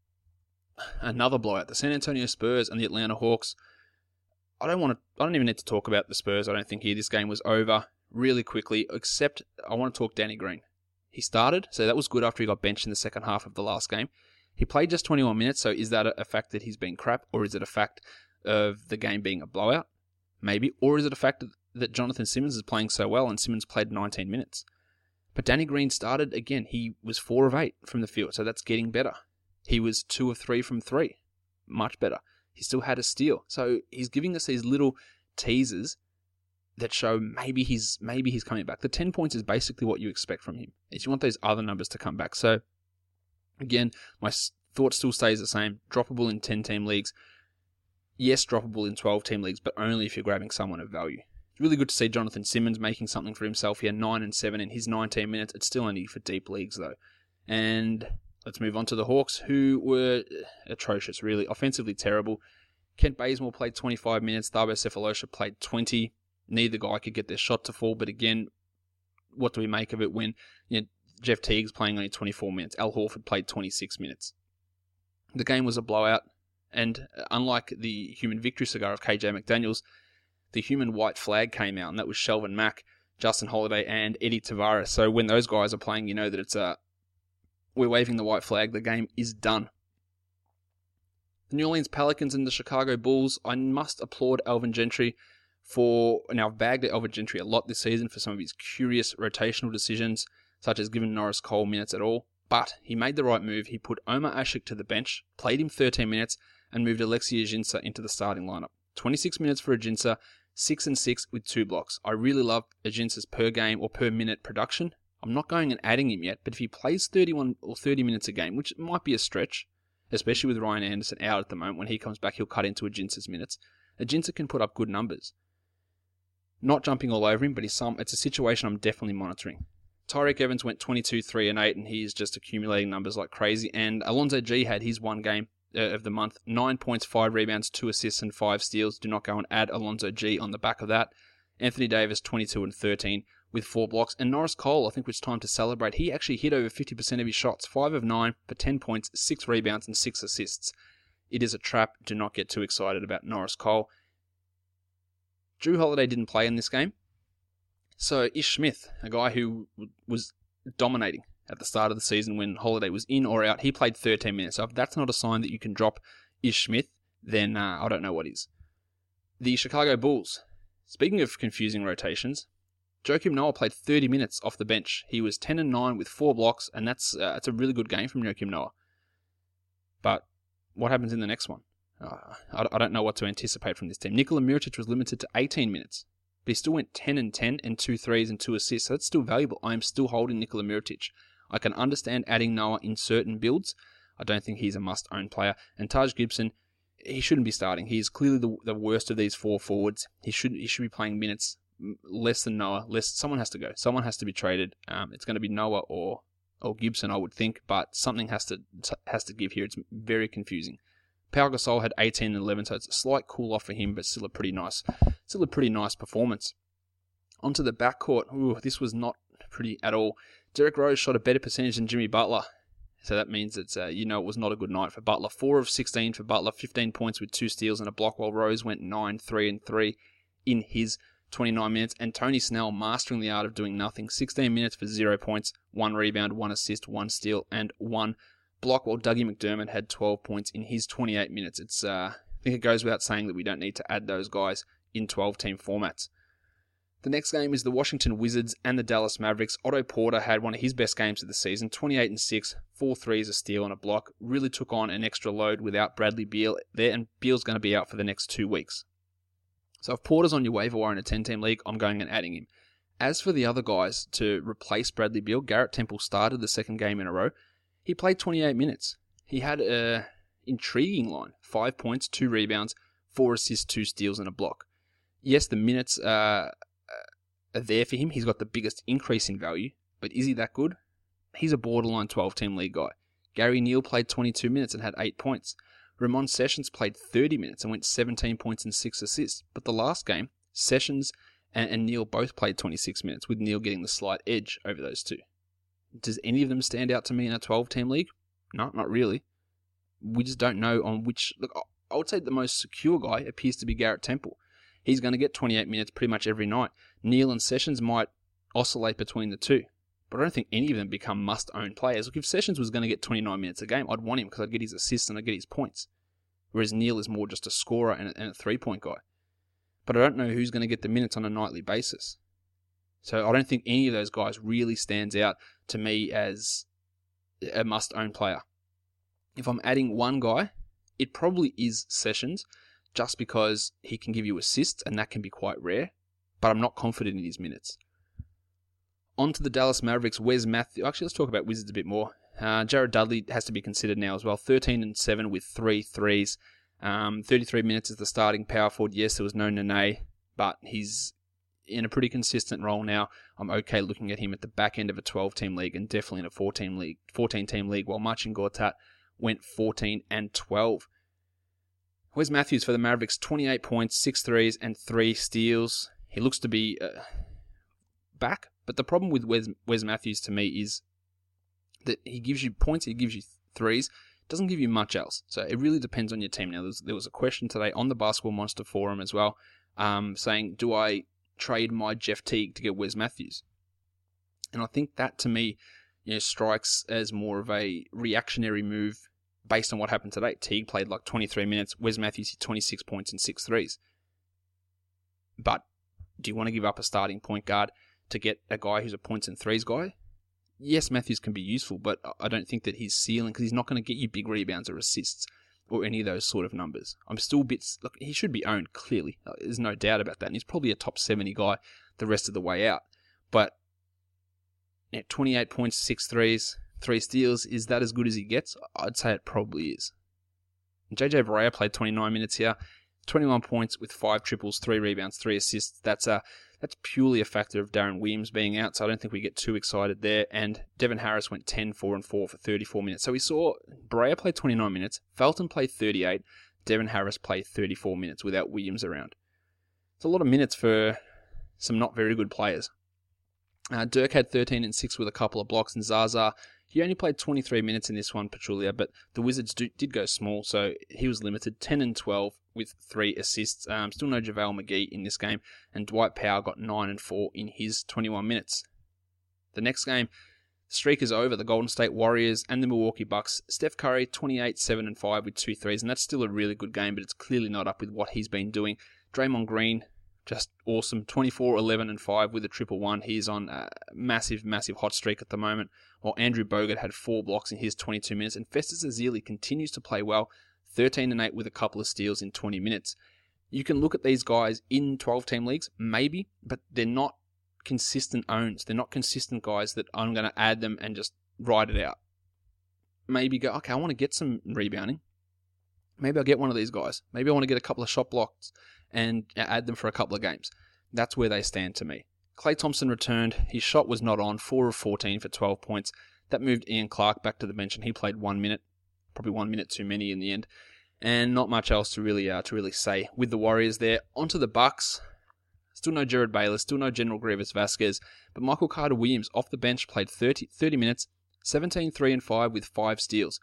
Another blowout. The San Antonio Spurs and the Atlanta Hawks. I don't want to. I don't even need to talk about the Spurs. I don't think here. This game was over really quickly. Except I want to talk Danny Green. He started, so that was good after he got benched in the second half of the last game. He played just twenty-one minutes. So is that a fact that he's been crap, or is it a fact of the game being a blowout? Maybe, or is it a fact that Jonathan Simmons is playing so well and Simmons played nineteen minutes? But Danny Green started again. He was four of eight from the field, so that's getting better. He was two of three from three, much better. He still had a steal. So he's giving us these little teasers that show maybe he's maybe he's coming back. The ten points is basically what you expect from him. Is you want those other numbers to come back. So again, my thought still stays the same. Droppable in ten-team leagues. Yes, droppable in twelve-team leagues, but only if you're grabbing someone of value. It's really good to see Jonathan Simmons making something for himself here. nine and seven in his nineteen minutes. It's still only for deep leagues, though. And let's move on to the Hawks, who were atrocious, really. Offensively terrible. Kent Bazemore played twenty-five minutes. Thabo Sefolosha played twenty. Neither guy could get their shot to fall. But again, what do we make of it when you know, Jeff Teague's playing only twenty-four minutes? Al Horford played twenty-six minutes. The game was a blowout. And unlike the human victory cigar of K J McDaniels, the human white flag came out. And that was Shelvin Mack, Justin Holiday, and Eddie Tavares. So when those guys are playing, you know that it's a... We're waving the white flag. The game is done. The New Orleans Pelicans and the Chicago Bulls. I must applaud Alvin Gentry for... Now, I've bagged at Alvin Gentry a lot this season for some of his curious rotational decisions, such as giving Norris Cole minutes at all. But he made the right move. He put Omer Asik to the bench, played him thirteen minutes, and moved Alexei Ajinça into the starting lineup. twenty-six minutes for Ajinça, six and six with two blocks. I really love Ajinça's per game or per minute production. I'm not going and adding him yet, but if he plays thirty-one or thirty minutes a game, which might be a stretch, especially with Ryan Anderson out at the moment, when he comes back, he'll cut into Ajinsa's minutes. Ajinsa can put up good numbers. Not jumping all over him, but he's some, it's a situation I'm definitely monitoring. Tyreke Evans went twenty-two, three, and eight, and he's just accumulating numbers like crazy. And Alonzo G had his one game uh, of the month. Nine points, five rebounds, two assists, and five steals. Do not go and add Alonzo G on the back of that. Anthony Davis, twenty-two and thirteen, with four blocks. And Norris Cole, I think it's time to celebrate. He actually hit over fifty percent of his shots. five of nine for ten points, six rebounds, and six assists. It is a trap. Do not get too excited about Norris Cole. Drew Holiday didn't play in this game. So Ish Smith, a guy who was dominating at the start of the season when Holiday was in or out, he played thirteen minutes. So if that's not a sign that you can drop Ish Smith, then uh, I don't know what is. The Chicago Bulls. Speaking of confusing rotations, Joakim Noah played thirty minutes off the bench. He was ten and nine with four blocks, and that's uh, that's a really good game from Joakim Noah. But what happens in the next one? Uh, I, I don't know what to anticipate from this team. Nikola Mirotic was limited to eighteen minutes. But he still went ten and ten and two threes and two assists. So that's still valuable. I am still holding Nikola Mirotic. I can understand adding Noah in certain builds. I don't think he's a must-own player. And Taj Gibson, he shouldn't be starting. He's clearly the, the worst of these four forwards. He should he should be playing minutes less than Noah. Less. Someone has to go. Someone has to be traded. Um, it's going to be Noah or or Gibson, I would think. But something has to has to give here. It's very confusing. Pau Gasol had eighteen and eleven, so it's a slight cool off for him, but still a pretty nice, still a pretty nice performance. Onto the backcourt. Ooh, this was not pretty at all. Derrick Rose shot a better percentage than Jimmy Butler, so that means it's uh, you know it was not a good night for Butler. Four of sixteen for Butler, fifteen points with two steals and a block, while Rose went nine, three, and three in his twenty-nine minutes. And Tony Snell mastering the art of doing nothing. sixteen minutes for zero points, one rebound, one assist, one steal, and one block, while Dougie McDermott had twelve points in his twenty-eight minutes. It's uh, I think it goes without saying that we don't need to add those guys in twelve-team formats. The next game is the Washington Wizards and the Dallas Mavericks. Otto Porter had one of his best games of the season, twenty-eight and six, four threes, a steal, and a block. Really took on an extra load without Bradley Beal there, and Beal's going to be out for the next two weeks. So if Porter's on your waiver wire in a ten-team league, I'm going and adding him. As for the other guys to replace Bradley Beal, Garrett Temple started the second game in a row. He played twenty-eight minutes. He had an intriguing line. Five points, two rebounds, four assists, two steals, and a block. Yes, the minutes uh, are there for him. He's got the biggest increase in value. But is he that good? He's a borderline twelve-team league guy. Gary Neal played twenty-two minutes and had eight points. Ramon Sessions played thirty minutes and went seventeen points and six assists. But the last game, Sessions and, and Neal both played twenty-six minutes, with Neal getting the slight edge over those two. Does any of them stand out to me in a twelve-team league? No, not really. We just don't know on which... Look, I would say the most secure guy appears to be Garrett Temple. He's going to get twenty-eight minutes pretty much every night. Neal and Sessions might oscillate between the two, but I don't think any of them become must-own players. Look, if Sessions was going to get twenty-nine minutes a game, I'd want him because I'd get his assists and I'd get his points. Whereas Neal is more just a scorer and a, and a three-point guy. But I don't know who's going to get the minutes on a nightly basis. So I don't think any of those guys really stands out to me as a must-own player. If I'm adding one guy, it probably is Sessions, just because he can give you assists, and that can be quite rare, but I'm not confident in his minutes. On to the Dallas Mavericks, Wes Matthews. Actually, let's talk about Wizards a bit more. Uh, Jared Dudley has to be considered now as well. thirteen and seven with three threes. Um, thirty-three minutes as the starting power forward. Yes, there was no Nene, but he's in a pretty consistent role now. I'm okay looking at him at the back end of a twelve-team league and definitely in a fourteen league, fourteen-team league, while Marcin Gortat went fourteen and twelve. Wes Matthews for the Mavericks, twenty-eight points, six threes, and three steals. He looks to be uh, back, but the problem with Wes, Wes Matthews to me is that he gives you points, he gives you threes, doesn't give you much else. So it really depends on your team. Now, there was, there was a question today on the Basketball Monster forum as well, um, saying, do I trade my Jeff Teague to get Wes Matthews? And I think that, to me, you know, strikes as more of a reactionary move based on what happened today. Teague played like twenty-three minutes. Wes Matthews hit twenty-six points and six threes. But do you want to give up a starting point guard to get a guy who's a points and threes guy? Yes, Matthews can be useful, but I don't think that his ceiling, because he's not going to get you big rebounds or assists or any of those sort of numbers. I'm still a bit... Look, he should be owned, clearly. There's no doubt about that. And he's probably a top seventy guy the rest of the way out. But Yeah, twenty-eight points, six threes, three steals. Is that as good as he gets? I'd say it probably is. J J Barea played twenty-nine minutes here, twenty-one points with five triples, three rebounds, three assists. That's a that's purely a factor of Darren Williams being out, so I don't think we get too excited there. And Devin Harris went ten, four, and four for thirty-four minutes. So we saw Barea play twenty-nine minutes, Felton played thirty-eight, Devin Harris played thirty-four minutes without Williams around. It's a lot of minutes for some not very good players. Uh, Dirk had thirteen and six with a couple of blocks, and Zaza, he only played twenty-three minutes in this one, Pachulia, but the Wizards do, did go small, so he was limited, ten and twelve with three assists. Um, still no JaVale McGee in this game, and Dwight Powell got nine and four in his twenty-one minutes. The next game, the streak is over. The Golden State Warriors and the Milwaukee Bucks. Steph Curry, twenty-eight, seven, and five with two threes, and that's still a really good game, but it's clearly not up with what he's been doing. Draymond Green, just awesome. twenty-four, eleven, and five with a triple one. He's on a massive, massive hot streak at the moment. While Andrew Bogut had four blocks in his twenty-two minutes. And Festus Ezeli continues to play well. thirteen and eight with a couple of steals in twenty minutes. You can look at these guys in twelve-team leagues, maybe, but they're not consistent owns. They're not consistent guys that I'm going to add them and just ride it out. Maybe go, okay, I want to get some rebounding. Maybe I'll get one of these guys. Maybe I want to get a couple of shot blocks and add them for a couple of games. That's where they stand to me. Klay Thompson returned. His shot was not on. four of fourteen for twelve points. That moved Ian Clark back to the bench, and he played one minute. Probably one minute too many in the end. And not much else to really uh, to really say with the Warriors there. Onto the Bucks. Still no Jared Bayless. Still no General Grievous Vasquez. But Michael Carter-Williams off the bench played thirty, thirty minutes. seventeen, three, and five with five steals.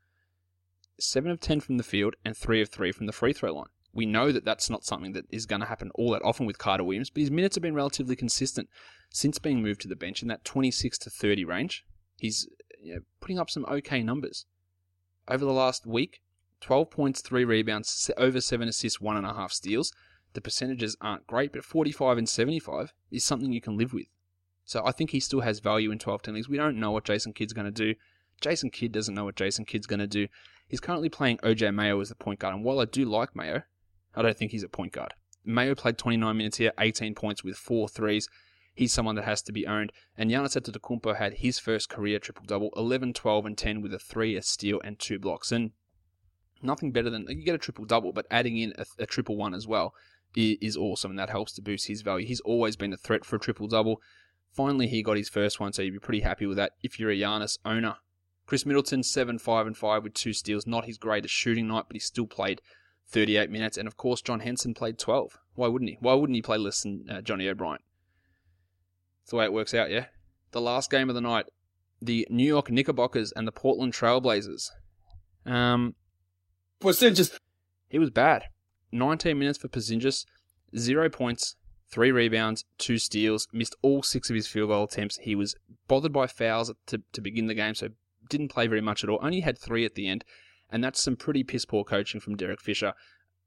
seven of ten from the field and three of three from the free throw line. We know that that's not something that is going to happen all that often with Carter Williams, but his minutes have been relatively consistent since being moved to the bench in that twenty-six to thirty range. He's you know, putting up some okay numbers. Over the last week, twelve points, three rebounds, over seven assists, one and a half steals. The percentages aren't great, but forty-five and seventy-five is something you can live with. So I think he still has value in twelve-team leagues. We don't know what Jason Kidd's going to do. Jason Kidd doesn't know what Jason Kidd's going to do. He's currently playing O J Mayo as the point guard, and while I do like Mayo, I don't think he's a point guard. Mayo played twenty-nine minutes here, eighteen points with four threes. He's someone that has to be owned. And Giannis Antetokounmpo had his first career triple-double, eleven, twelve, and ten with a three, a steal, and two blocks. And nothing better than, you get a triple-double, but adding in a, a triple-one as well is, is awesome, and that helps to boost his value. He's always been a threat for a triple-double. Finally, he got his first one, so you'd be pretty happy with that if you're a Giannis owner. Chris Middleton, seven, five, and five with two steals. Not his greatest shooting night, but he still played thirty-eight minutes. And of course, John Henson played twelve. Why wouldn't he? Why wouldn't he play less than uh, Johnny O'Brien? That's the way it works out, yeah? The last game of the night, the New York Knickerbockers and the Portland Trailblazers. Um, Porzingis. He was bad. nineteen minutes for Porzingis, zero points, three rebounds, two steals, missed all six of his field goal attempts. He was bothered by fouls to, to begin the game, so didn't play very much at all. Only had three at the end, and that's some pretty piss-poor coaching from Derek Fisher.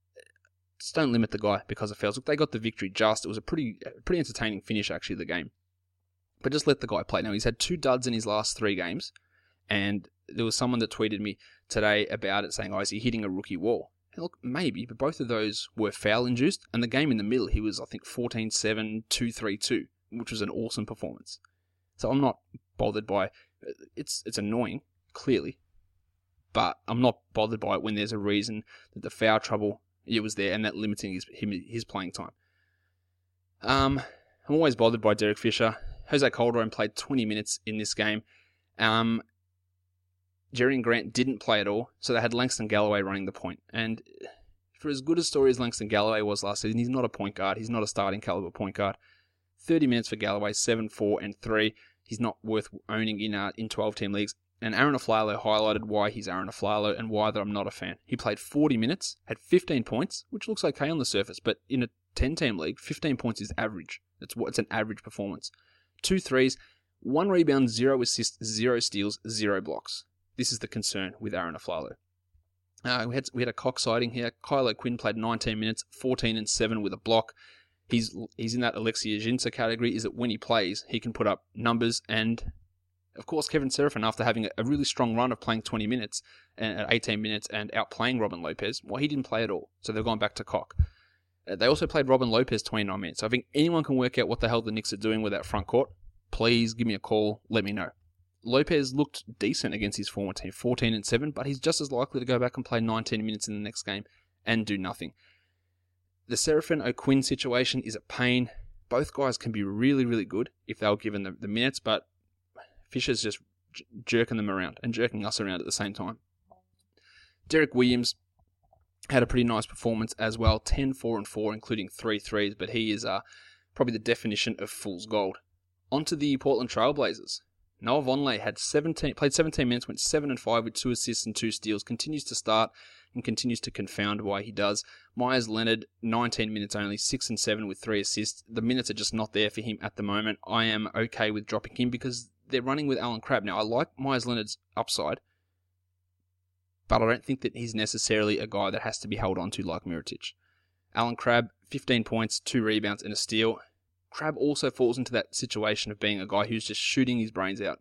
Just don't limit the guy because of fouls. Look, they got the victory just. It was a pretty pretty entertaining finish, actually, of the game. But just let the guy play. Now, he's had two duds in his last three games, and there was someone that tweeted me today about it saying, oh, is he hitting a rookie wall? And look, maybe, but both of those were foul-induced, and the game in the middle, he was, I think, fourteen, seven, two, three, two, which was an awesome performance. So I'm not bothered by It's it's annoying, clearly, but I'm not bothered by it when there's a reason that the foul trouble it was there and that limiting his him, his playing time. Um, I'm always bothered by Derek Fisher. Jose Calderon played twenty minutes in this game. Um, Jerry Grant didn't play at all, so they had Langston Galloway running the point. And for as good a story as Langston Galloway was last season, he's not a point guard. He's not a starting caliber point guard. thirty minutes for Galloway, seven, four, and three. He's not worth owning in uh, in twelve-team leagues. And Aaron Aflalo highlighted why he's Aaron Aflalo and why that I'm not a fan. He played forty minutes, had fifteen points, which looks okay on the surface, but in a ten-team league, fifteen points is average. It's what it's an average performance. Two threes, one rebound, zero assists, zero steals, zero blocks. This is the concern with Aaron Aflalo. Uh, we had we had a cock sighting here. Kylo Quinn played nineteen minutes, fourteen and seven with a block. He's he's in that Alexia Jinsa category, is that when he plays, he can put up numbers. And, of course, Kevin Serafin, after having a really strong run of playing twenty minutes, and eighteen minutes, and outplaying Robin Lopez, well, he didn't play at all. So they've gone back to Cock. Uh, they also played Robin Lopez twenty-nine minutes. So I think anyone can work out what the hell the Knicks are doing with that front court. please give me a call. Let me know. Lopez looked decent against his former team, fourteen and seven, but he's just as likely to go back and play nineteen minutes in the next game and do nothing. The Serafin O'Quinn situation is a pain. Both guys can be really, really good if they were given the, the minutes, but Fisher's just j- jerking them around and jerking us around at the same time. Derek Williams had a pretty nice performance as well, ten, four, and four, including three threes, but he is uh, probably the definition of fool's gold. On to the Portland Trailblazers. Noah Vonleh had seventeen, played seventeen minutes, went seven and five with two assists and two steals, continues to start and continues to confound why he does. Myers Leonard, nineteen minutes only, six and seven with three assists. The minutes are just not there for him at the moment. I am okay with dropping him because they're running with Alan Crabb. Now, I like Myers Leonard's upside, but I don't think that he's necessarily a guy that has to be held on to like Mirotic. Alan Crabb, fifteen points, two rebounds, and a steal. Crabb also falls into that situation of being a guy who's just shooting his brains out.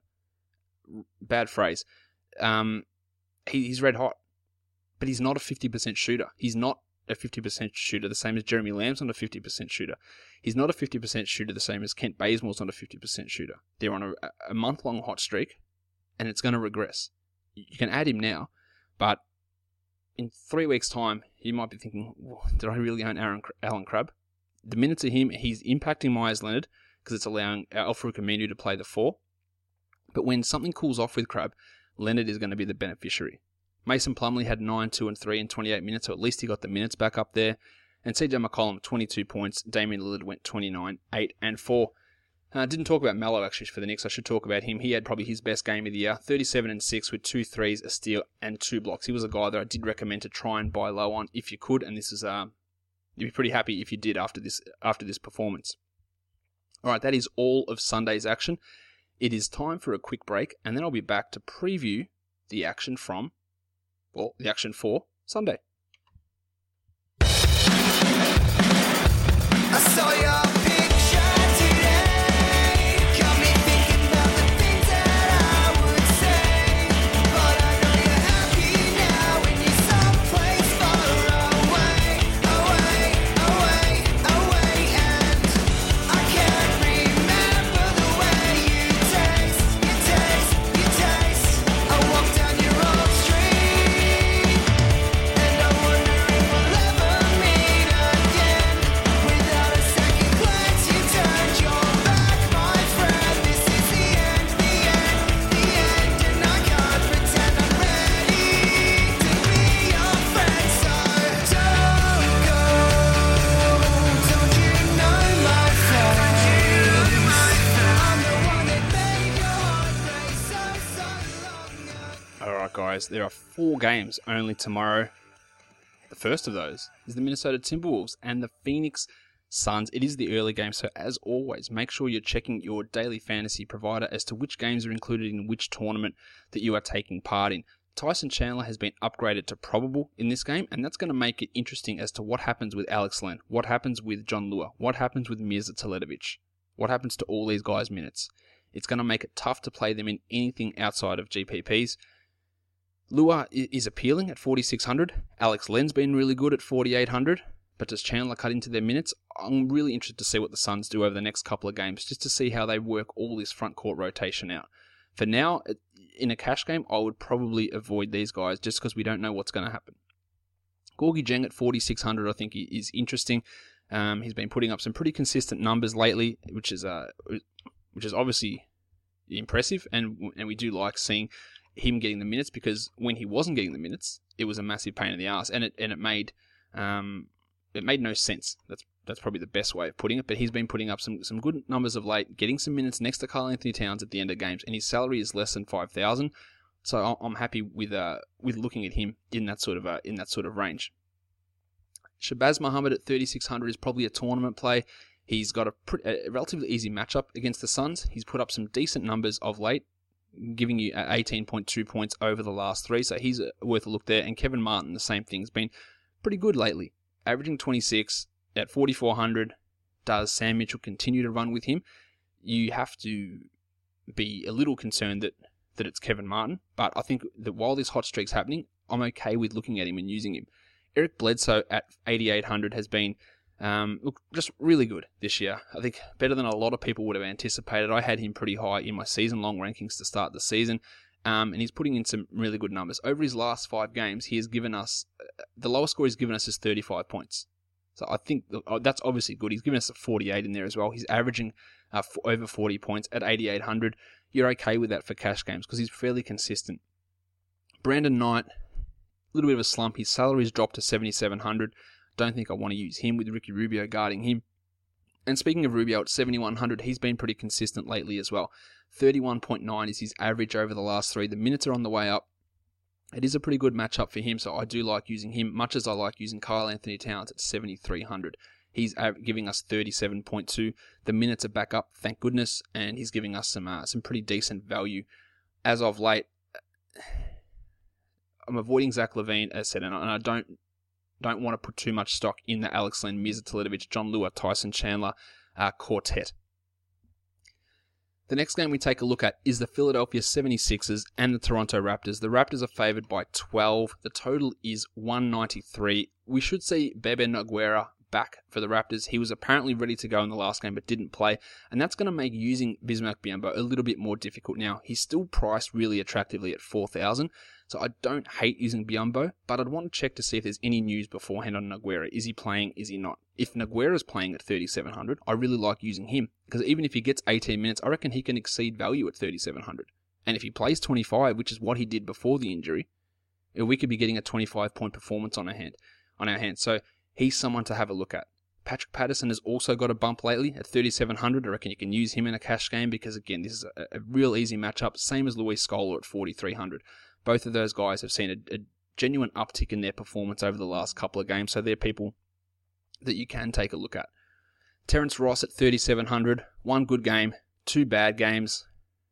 Bad phrase. Um, he, he's red hot, but he's not a fifty percent shooter. He's not a fifty percent shooter, the same as Jeremy Lamb's not a fifty percent shooter. He's not a fifty percent shooter, the same as Kent Bazemore's not a fifty percent shooter. They're on a, a month-long hot streak, and it's going to regress. You can add him now, but in three weeks' time, you might be thinking, did I really own Aaron, Alan Crabb? The minutes of him, he's impacting Myers Leonard because it's allowing Al-Farouq Aminu to play the four. But when something cools off with Crabb, Leonard is going to be the beneficiary. Mason Plumlee had nine, two, and three in twenty-eight minutes, so at least he got the minutes back up there. And C J McCollum, twenty-two points. Damian Lillard went twenty-nine, eight, and four. I uh, didn't talk about Melo, actually, for the Knicks. I should talk about him. He had probably his best game of the year. thirty-seven and six with two threes, a steal, and two blocks. He was a guy that I did recommend to try and buy low on if you could, and this is... Uh, You'd be pretty happy if you did after this after this performance. All right, that is all of Sunday's action. It is time for a quick break, and then I'll be back to preview the action from, well, the action for Sunday. I saw your picture today. Got me thinking about the things that I would say. But I know you're happy now when you're someplace far away. Away, away, away. And I can't remember the way you taste. You taste, you taste. I walk down your old street, and I wonder if we'll ever meet again. Without a second glance, you turned your back, my friend. This is the end, the end, the end. And I can't pretend I'm ready to be your friend. So don't go, don't you know my face? I'm the one that made your heart break so, so long ago. Alright guys, there are four games only tomorrow. The first of those is the Minnesota Timberwolves and the Phoenix Suns. It is the early game, so as always, make sure you're checking your daily fantasy provider as to which games are included in which tournament that you are taking part in. Tyson Chandler has been upgraded to probable in this game, and that's going to make it interesting as to what happens with Alex Len, what happens with John Lua, what happens with Mirza Teletovic, what happens to all these guys' minutes. It's going to make it tough to play them in anything outside of G P Ps. Lua is appealing at forty-six hundred. Alex Len's been really good at forty-eight hundred. But does Chandler cut into their minutes? I'm really interested to see what the Suns do over the next couple of games, just to see how they work all this front court rotation out. For now, in a cash game, I would probably avoid these guys just because we don't know what's going to happen. Gorgie Jeng at forty-six hundred, I think, is interesting. Um, he's been putting up some pretty consistent numbers lately, which is uh, which is obviously impressive, and and we do like seeing him getting the minutes, because when he wasn't getting the minutes, it was a massive pain in the ass, and it and it made um it made no sense. That's that's probably the best way of putting it. But he's been putting up some some good numbers of late, getting some minutes next to Karl Anthony Towns at the end of games, and his salary is less than five thousand. So I'm happy with uh with looking at him in that sort of uh, in that sort of range. Shabazz Muhammad at thirty-six hundred is probably a tournament play. He's got a, pretty, a relatively easy matchup against the Suns. He's put up some decent numbers of late, giving you eighteen point two points over the last three, so he's worth a look there. And Kevin Martin, the same thing, has been pretty good lately, averaging twenty-six at forty-four hundred. Does Sam Mitchell continue to run with him? You have to be a little concerned that, that it's Kevin Martin, but I think that while this hot streak's happening, I'm okay with looking at him and using him. Eric Bledsoe at eighty-eight hundred has been Um, look, just really good this year. I think better than a lot of people would have anticipated. I had him pretty high in my season-long rankings to start the season, um, and he's putting in some really good numbers. Over his last five games, he has given us, uh, the lowest score he's given us is thirty-five points. So I think that's obviously good. He's given us a forty-eight in there as well. He's averaging uh, over forty points at eighty-eight hundred. You're okay with that for cash games because he's fairly consistent. Brandon Knight, a little bit of a slump. His salary's dropped to seventy-seven hundred. Don't think I want to use him with Ricky Rubio guarding him. And speaking of Rubio at seventy-one hundred, he's been pretty consistent lately as well. thirty-one point nine is his average over the last three. The minutes are on the way up. It is a pretty good matchup for him, so I do like using him, much as I like using Kyle Anthony Towns at seventy-three hundred. He's giving us thirty-seven point two. The minutes are back up, thank goodness, and he's giving us some uh, some pretty decent value. As of late, I'm avoiding Zach LaVine, as said, and I don't don't want to put too much stock in the Alex Len, Mirza Teletovic, John Lua, Tyson Chandler uh, quartet. The next game we take a look at is the Philadelphia seventy-sixers and the Toronto Raptors. The Raptors are favored by twelve. The total is one ninety-three. We should see Bebe Nogueira back for the Raptors. He was apparently ready to go in the last game but didn't play, and that's going to make using Bismack Biyombo a little bit more difficult now. He's still priced really attractively at four thousand, so I don't hate using Biyombo, but I'd want to check to see if there's any news beforehand on Nogueira. Is he playing? Is he not? If Nogueira's playing at thirty-seven hundred, I really like using him, because even if he gets eighteen minutes, I reckon he can exceed value at thirty-seven hundred. And if he plays twenty-five, which is what he did before the injury, we could be getting a twenty-five point performance on our hand. On our hands. So he's someone to have a look at. Patrick Patterson has also got a bump lately at thirty-seven hundred. I reckon you can use him in a cash game because, again, this is a, a real easy matchup, same as Luis Scola at forty-three hundred. Both of those guys have seen a, a genuine uptick in their performance over the last couple of games, so they're people that you can take a look at. Terrence Ross at thirty-seven hundred, one good game, two bad games.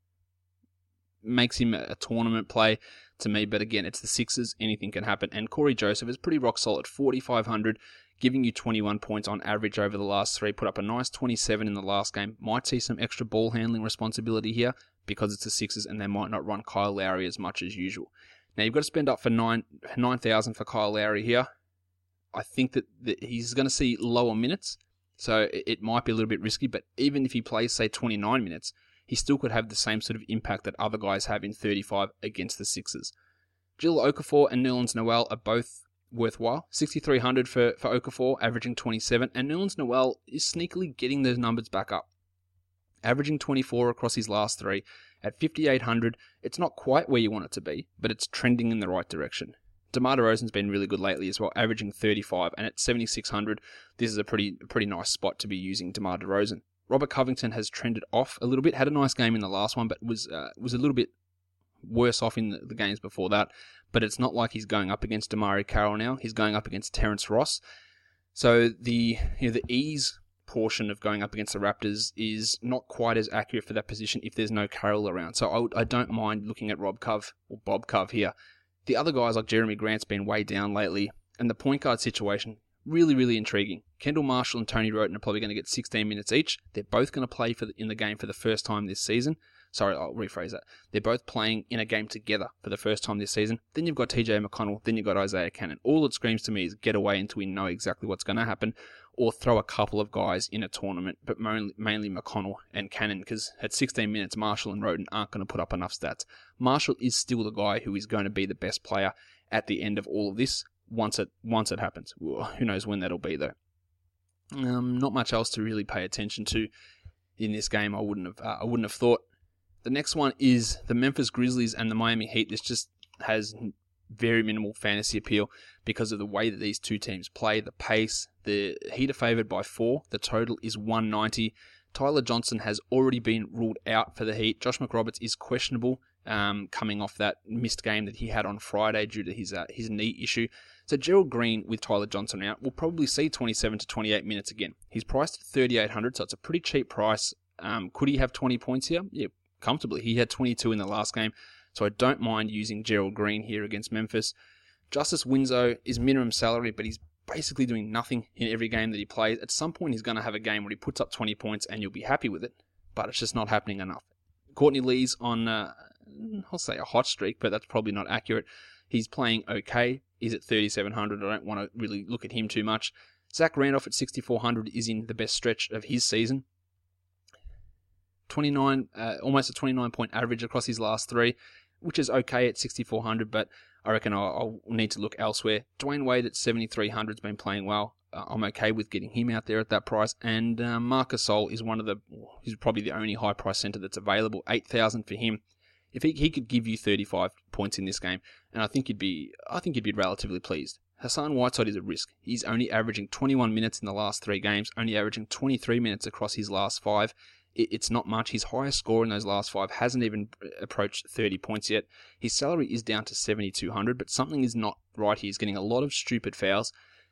Makes him a tournament play to me, but again, it's the Sixers, anything can happen. And Corey Joseph is pretty rock solid, forty-five hundred, giving you twenty-one points on average over the last three, put up a nice twenty-seven in the last game. Might see some extra ball handling responsibility here because it's the Sixers and they might not run Kyle Lowry as much as usual. Now, you've got to spend up for nine nine thousand for Kyle Lowry here. I think that, that he's going to see lower minutes, so it, it might be a little bit risky, but even if he plays, say, twenty-nine minutes, he still could have the same sort of impact that other guys have in thirty-five against the Sixers. Jill Okafor and Nerlens Noel are both worthwhile. sixty-three hundred for, for Okafor, averaging twenty-seven, and Nerlens Noel is sneakily getting those numbers back up. Averaging twenty-four across his last three. At fifty-eight hundred, it's not quite where you want it to be, but it's trending in the right direction. DeMar DeRozan's been really good lately as well, averaging thirty-five, and at seventy-six hundred, this is a pretty pretty nice spot to be using DeMar DeRozan. Robert Covington has trended off a little bit, had a nice game in the last one, but was uh, was a little bit worse off in the, the games before that. But it's not like he's going up against Damari Carroll now. He's going up against Terrence Ross. So the you know, the ease portion of going up against the Raptors is not quite as accurate for that position if there's no Carroll around. So I, would, I don't mind looking at Rob Cove or Bob Cove here. The other guys like Jeremy Grant's been way down lately, and the point guard situation, really, really intriguing. Kendall Marshall and Tony Wroten are probably going to get sixteen minutes each. They're both going to play for the, in the game for the first time this season. Sorry, I'll rephrase that. They're both playing in a game together for the first time this season. Then you've got T J McConnell, then you've got Isaiah Cannon. All it screams to me is get away until we know exactly what's going to happen, or throw a couple of guys in a tournament, but mainly, mainly McConnell and Cannon, because at sixteen minutes, Marshall and Wroten aren't going to put up enough stats. Marshall is still the guy who is going to be the best player at the end of all of this, once it once it happens. Who knows when that'll be, though. Um, not much else to really pay attention to in this game. I wouldn't have uh, I wouldn't have thought. The next one is the Memphis Grizzlies and the Miami Heat. This just has very minimal fantasy appeal because of the way that these two teams play, the pace. The Heat are favored by four. The total is one ninety. Tyler Johnson has already been ruled out for the Heat. Josh McRoberts is questionable, um, coming off that missed game that he had on Friday due to his uh, his knee issue. So Gerald Green with Tyler Johnson out will probably see twenty-seven to twenty-eight minutes again. He's priced at thirty-eight hundred, so it's a pretty cheap price. Um, could he have twenty points here? Yeah, comfortably. He had twenty-two in the last game, so I don't mind using Gerald Green here against Memphis. Justice Winslow is minimum salary, but he's basically doing nothing in every game that he plays. At some point, he's going to have a game where he puts up twenty points and you'll be happy with it, but it's just not happening enough. Courtney Lee's on, uh, I'll say a hot streak, but that's probably not accurate. He's playing okay. He's at thirty-seven hundred. I don't want to really look at him too much. Zach Randolph at sixty-four hundred is in the best stretch of his season. twenty-nine, uh, almost a twenty-nine point average across his last three, which is okay at sixty-four hundred, but I reckon I'll, I'll need to look elsewhere. Dwayne Wade at seventy-three hundred has been playing well. Uh, I'm okay with getting him out there at that price. And uh, Marc Gasol is one of the, he's probably the only high price center that's available. eight thousand for him. If he, he could give you thirty-five points in this game, and I think you'd be, I think you'd be relatively pleased. Hassan Whiteside is a risk. He's only averaging twenty-one minutes in the last three games, only averaging twenty-three minutes across his last five. It, it's not much. His highest score in those last five hasn't even approached thirty points yet. His salary is down to seventy-two hundred, but something is not right here. He's getting a lot of stupid fouls,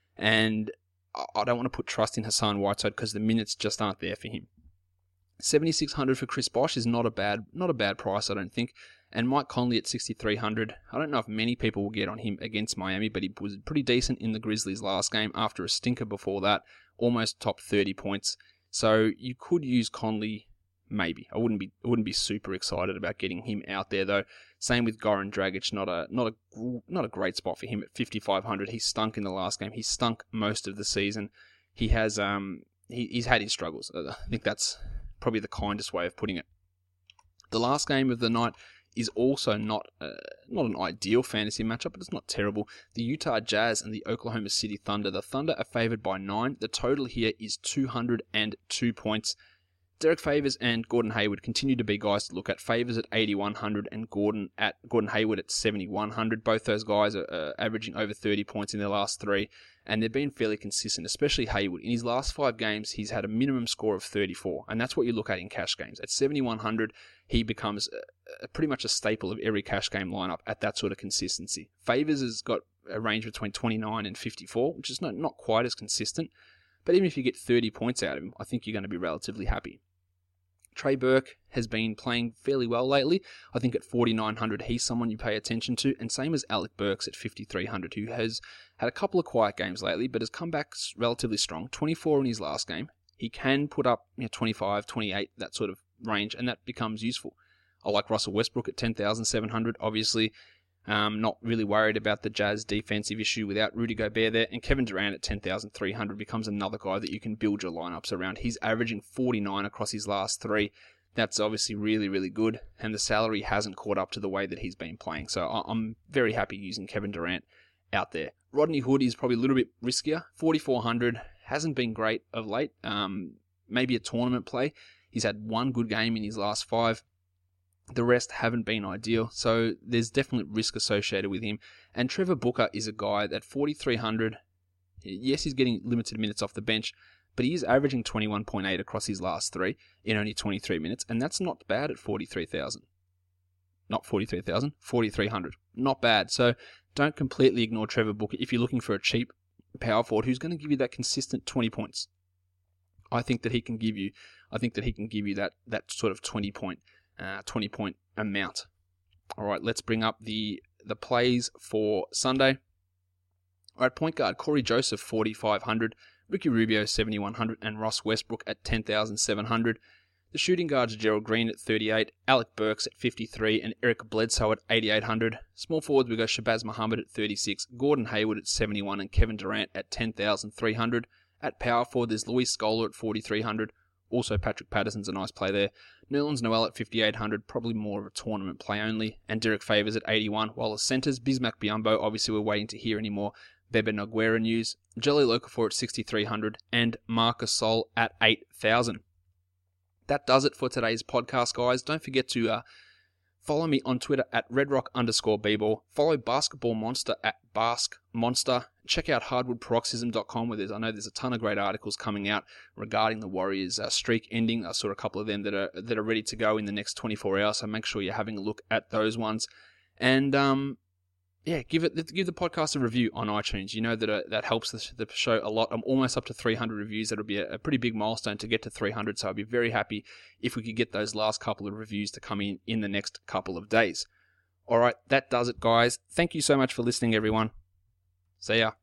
and I don't want to put trust in Hassan Whiteside because the minutes just aren't there for him. seventy-six hundred for Chris Bosh is not a bad not a bad price, I don't think. And Mike Conley at sixty-three hundred. I don't know if many people will get on him against Miami, but he was pretty decent in the Grizzlies last game after a stinker before that, almost top thirty points. So you could use Conley, maybe. I wouldn't be I wouldn't be super excited about getting him out there though. Same with Goran Dragic, not a not a not a great spot for him at fifty-five hundred. He stunk in the last game. He stunk most of the season. He has um he, he's had his struggles. I think that's probably the kindest way of putting it. The last game of the night is also not uh, not an ideal fantasy matchup, but it's not terrible. The Utah Jazz and the Oklahoma City Thunder. The Thunder are favored by nine. The total here is two hundred two points. Derek Favors and Gordon Hayward continue to be guys to look at. Favors at eighty-one hundred and Gordon at Gordon Hayward at seventy-one hundred. Both those guys are uh, averaging over thirty points in their last three, and they've been fairly consistent, especially Hayward. In his last five games, he's had a minimum score of thirty-four, and that's what you look at in cash games. At seventy-one hundred, he becomes a, a pretty much a staple of every cash game lineup at that sort of consistency. Favors has got a range between twenty-nine and fifty-four, which is not, not quite as consistent, but even if you get thirty points out of him, I think you're going to be relatively happy. Trey Burke has been playing fairly well lately. I think at forty-nine hundred, he's someone you pay attention to, and same as Alec Burks at fifty-three hundred, who has had a couple of quiet games lately, but has come back relatively strong. twenty-four in his last game. He can put up you know, twenty-five, twenty-eight, that sort of range, and that becomes useful. I like Russell Westbrook at ten thousand seven hundred, obviously. Um, not really worried about the Jazz defensive issue without Rudy Gobert there. And Kevin Durant at ten thousand three hundred becomes another guy that you can build your lineups around. He's averaging forty-nine across his last three. That's obviously really, really good. And the salary hasn't caught up to the way that he's been playing. So I'm very happy using Kevin Durant out there. Rodney Hood is probably a little bit riskier. forty-four hundred hasn't been great of late. Um, maybe a tournament play. He's had one good game in his last five. The rest haven't been ideal, so there's definitely risk associated with him. And Trevor Booker is a guy that forty-three hundred, yes, he's getting limited minutes off the bench, but he is averaging twenty-one point eight across his last three in only twenty-three minutes, and that's not bad at forty-three thousand. Not forty-three thousand, forty-three hundred. Not bad. So don't completely ignore Trevor Booker if you're looking for a cheap power forward who's going to give you that consistent twenty points. I think that he can give you, I think that he can give you that that sort of twenty point. Uh, twenty point amount. All right, let's bring up the the plays for Sunday. All right, point guard Corey Joseph forty-five hundred, Ricky Rubio seventy-one hundred, and Ross Westbrook at ten thousand seven hundred. The shooting guards are Gerald Green at thirty-eight, Alec Burks at fifty-three, and Eric Bledsoe at eighty-eight hundred. Small forwards we go Shabazz Muhammad at thirty-six, Gordon Hayward at seventy-one, and Kevin Durant at ten thousand three hundred. At power forward there's Luis Scola at forty-three hundred. Also, Patrick Patterson's a nice play there. Nerlens Noel at fifty-eight hundred, probably more of a tournament play only. And Derek Favors at eighty-one. While the centers, Bismack Biyombo, obviously we're waiting to hear any more Bebe Nogueira news. Jelly Okafor at sixty-three hundred. And Marc Gasol at eight thousand. That does it for today's podcast, guys. Don't forget to uh, follow me on Twitter at redrock underscore bball. Follow Basketball Monster at Bask Monster. Check out hardwood paroxysm dot com where there's, I know there's a ton of great articles coming out regarding the Warriors' uh, streak ending. I saw a couple of them that are that are ready to go in the next twenty-four hours, so make sure you're having a look at those ones. And um, yeah, give it give the podcast a review on iTunes. You know that uh, that helps the, the show a lot. I'm almost up to three hundred reviews. That'll be a, a pretty big milestone to get to three hundred, so I'd be very happy if we could get those last couple of reviews to come in in the next couple of days. All right, that does it, guys. Thank you so much for listening, everyone. See ya.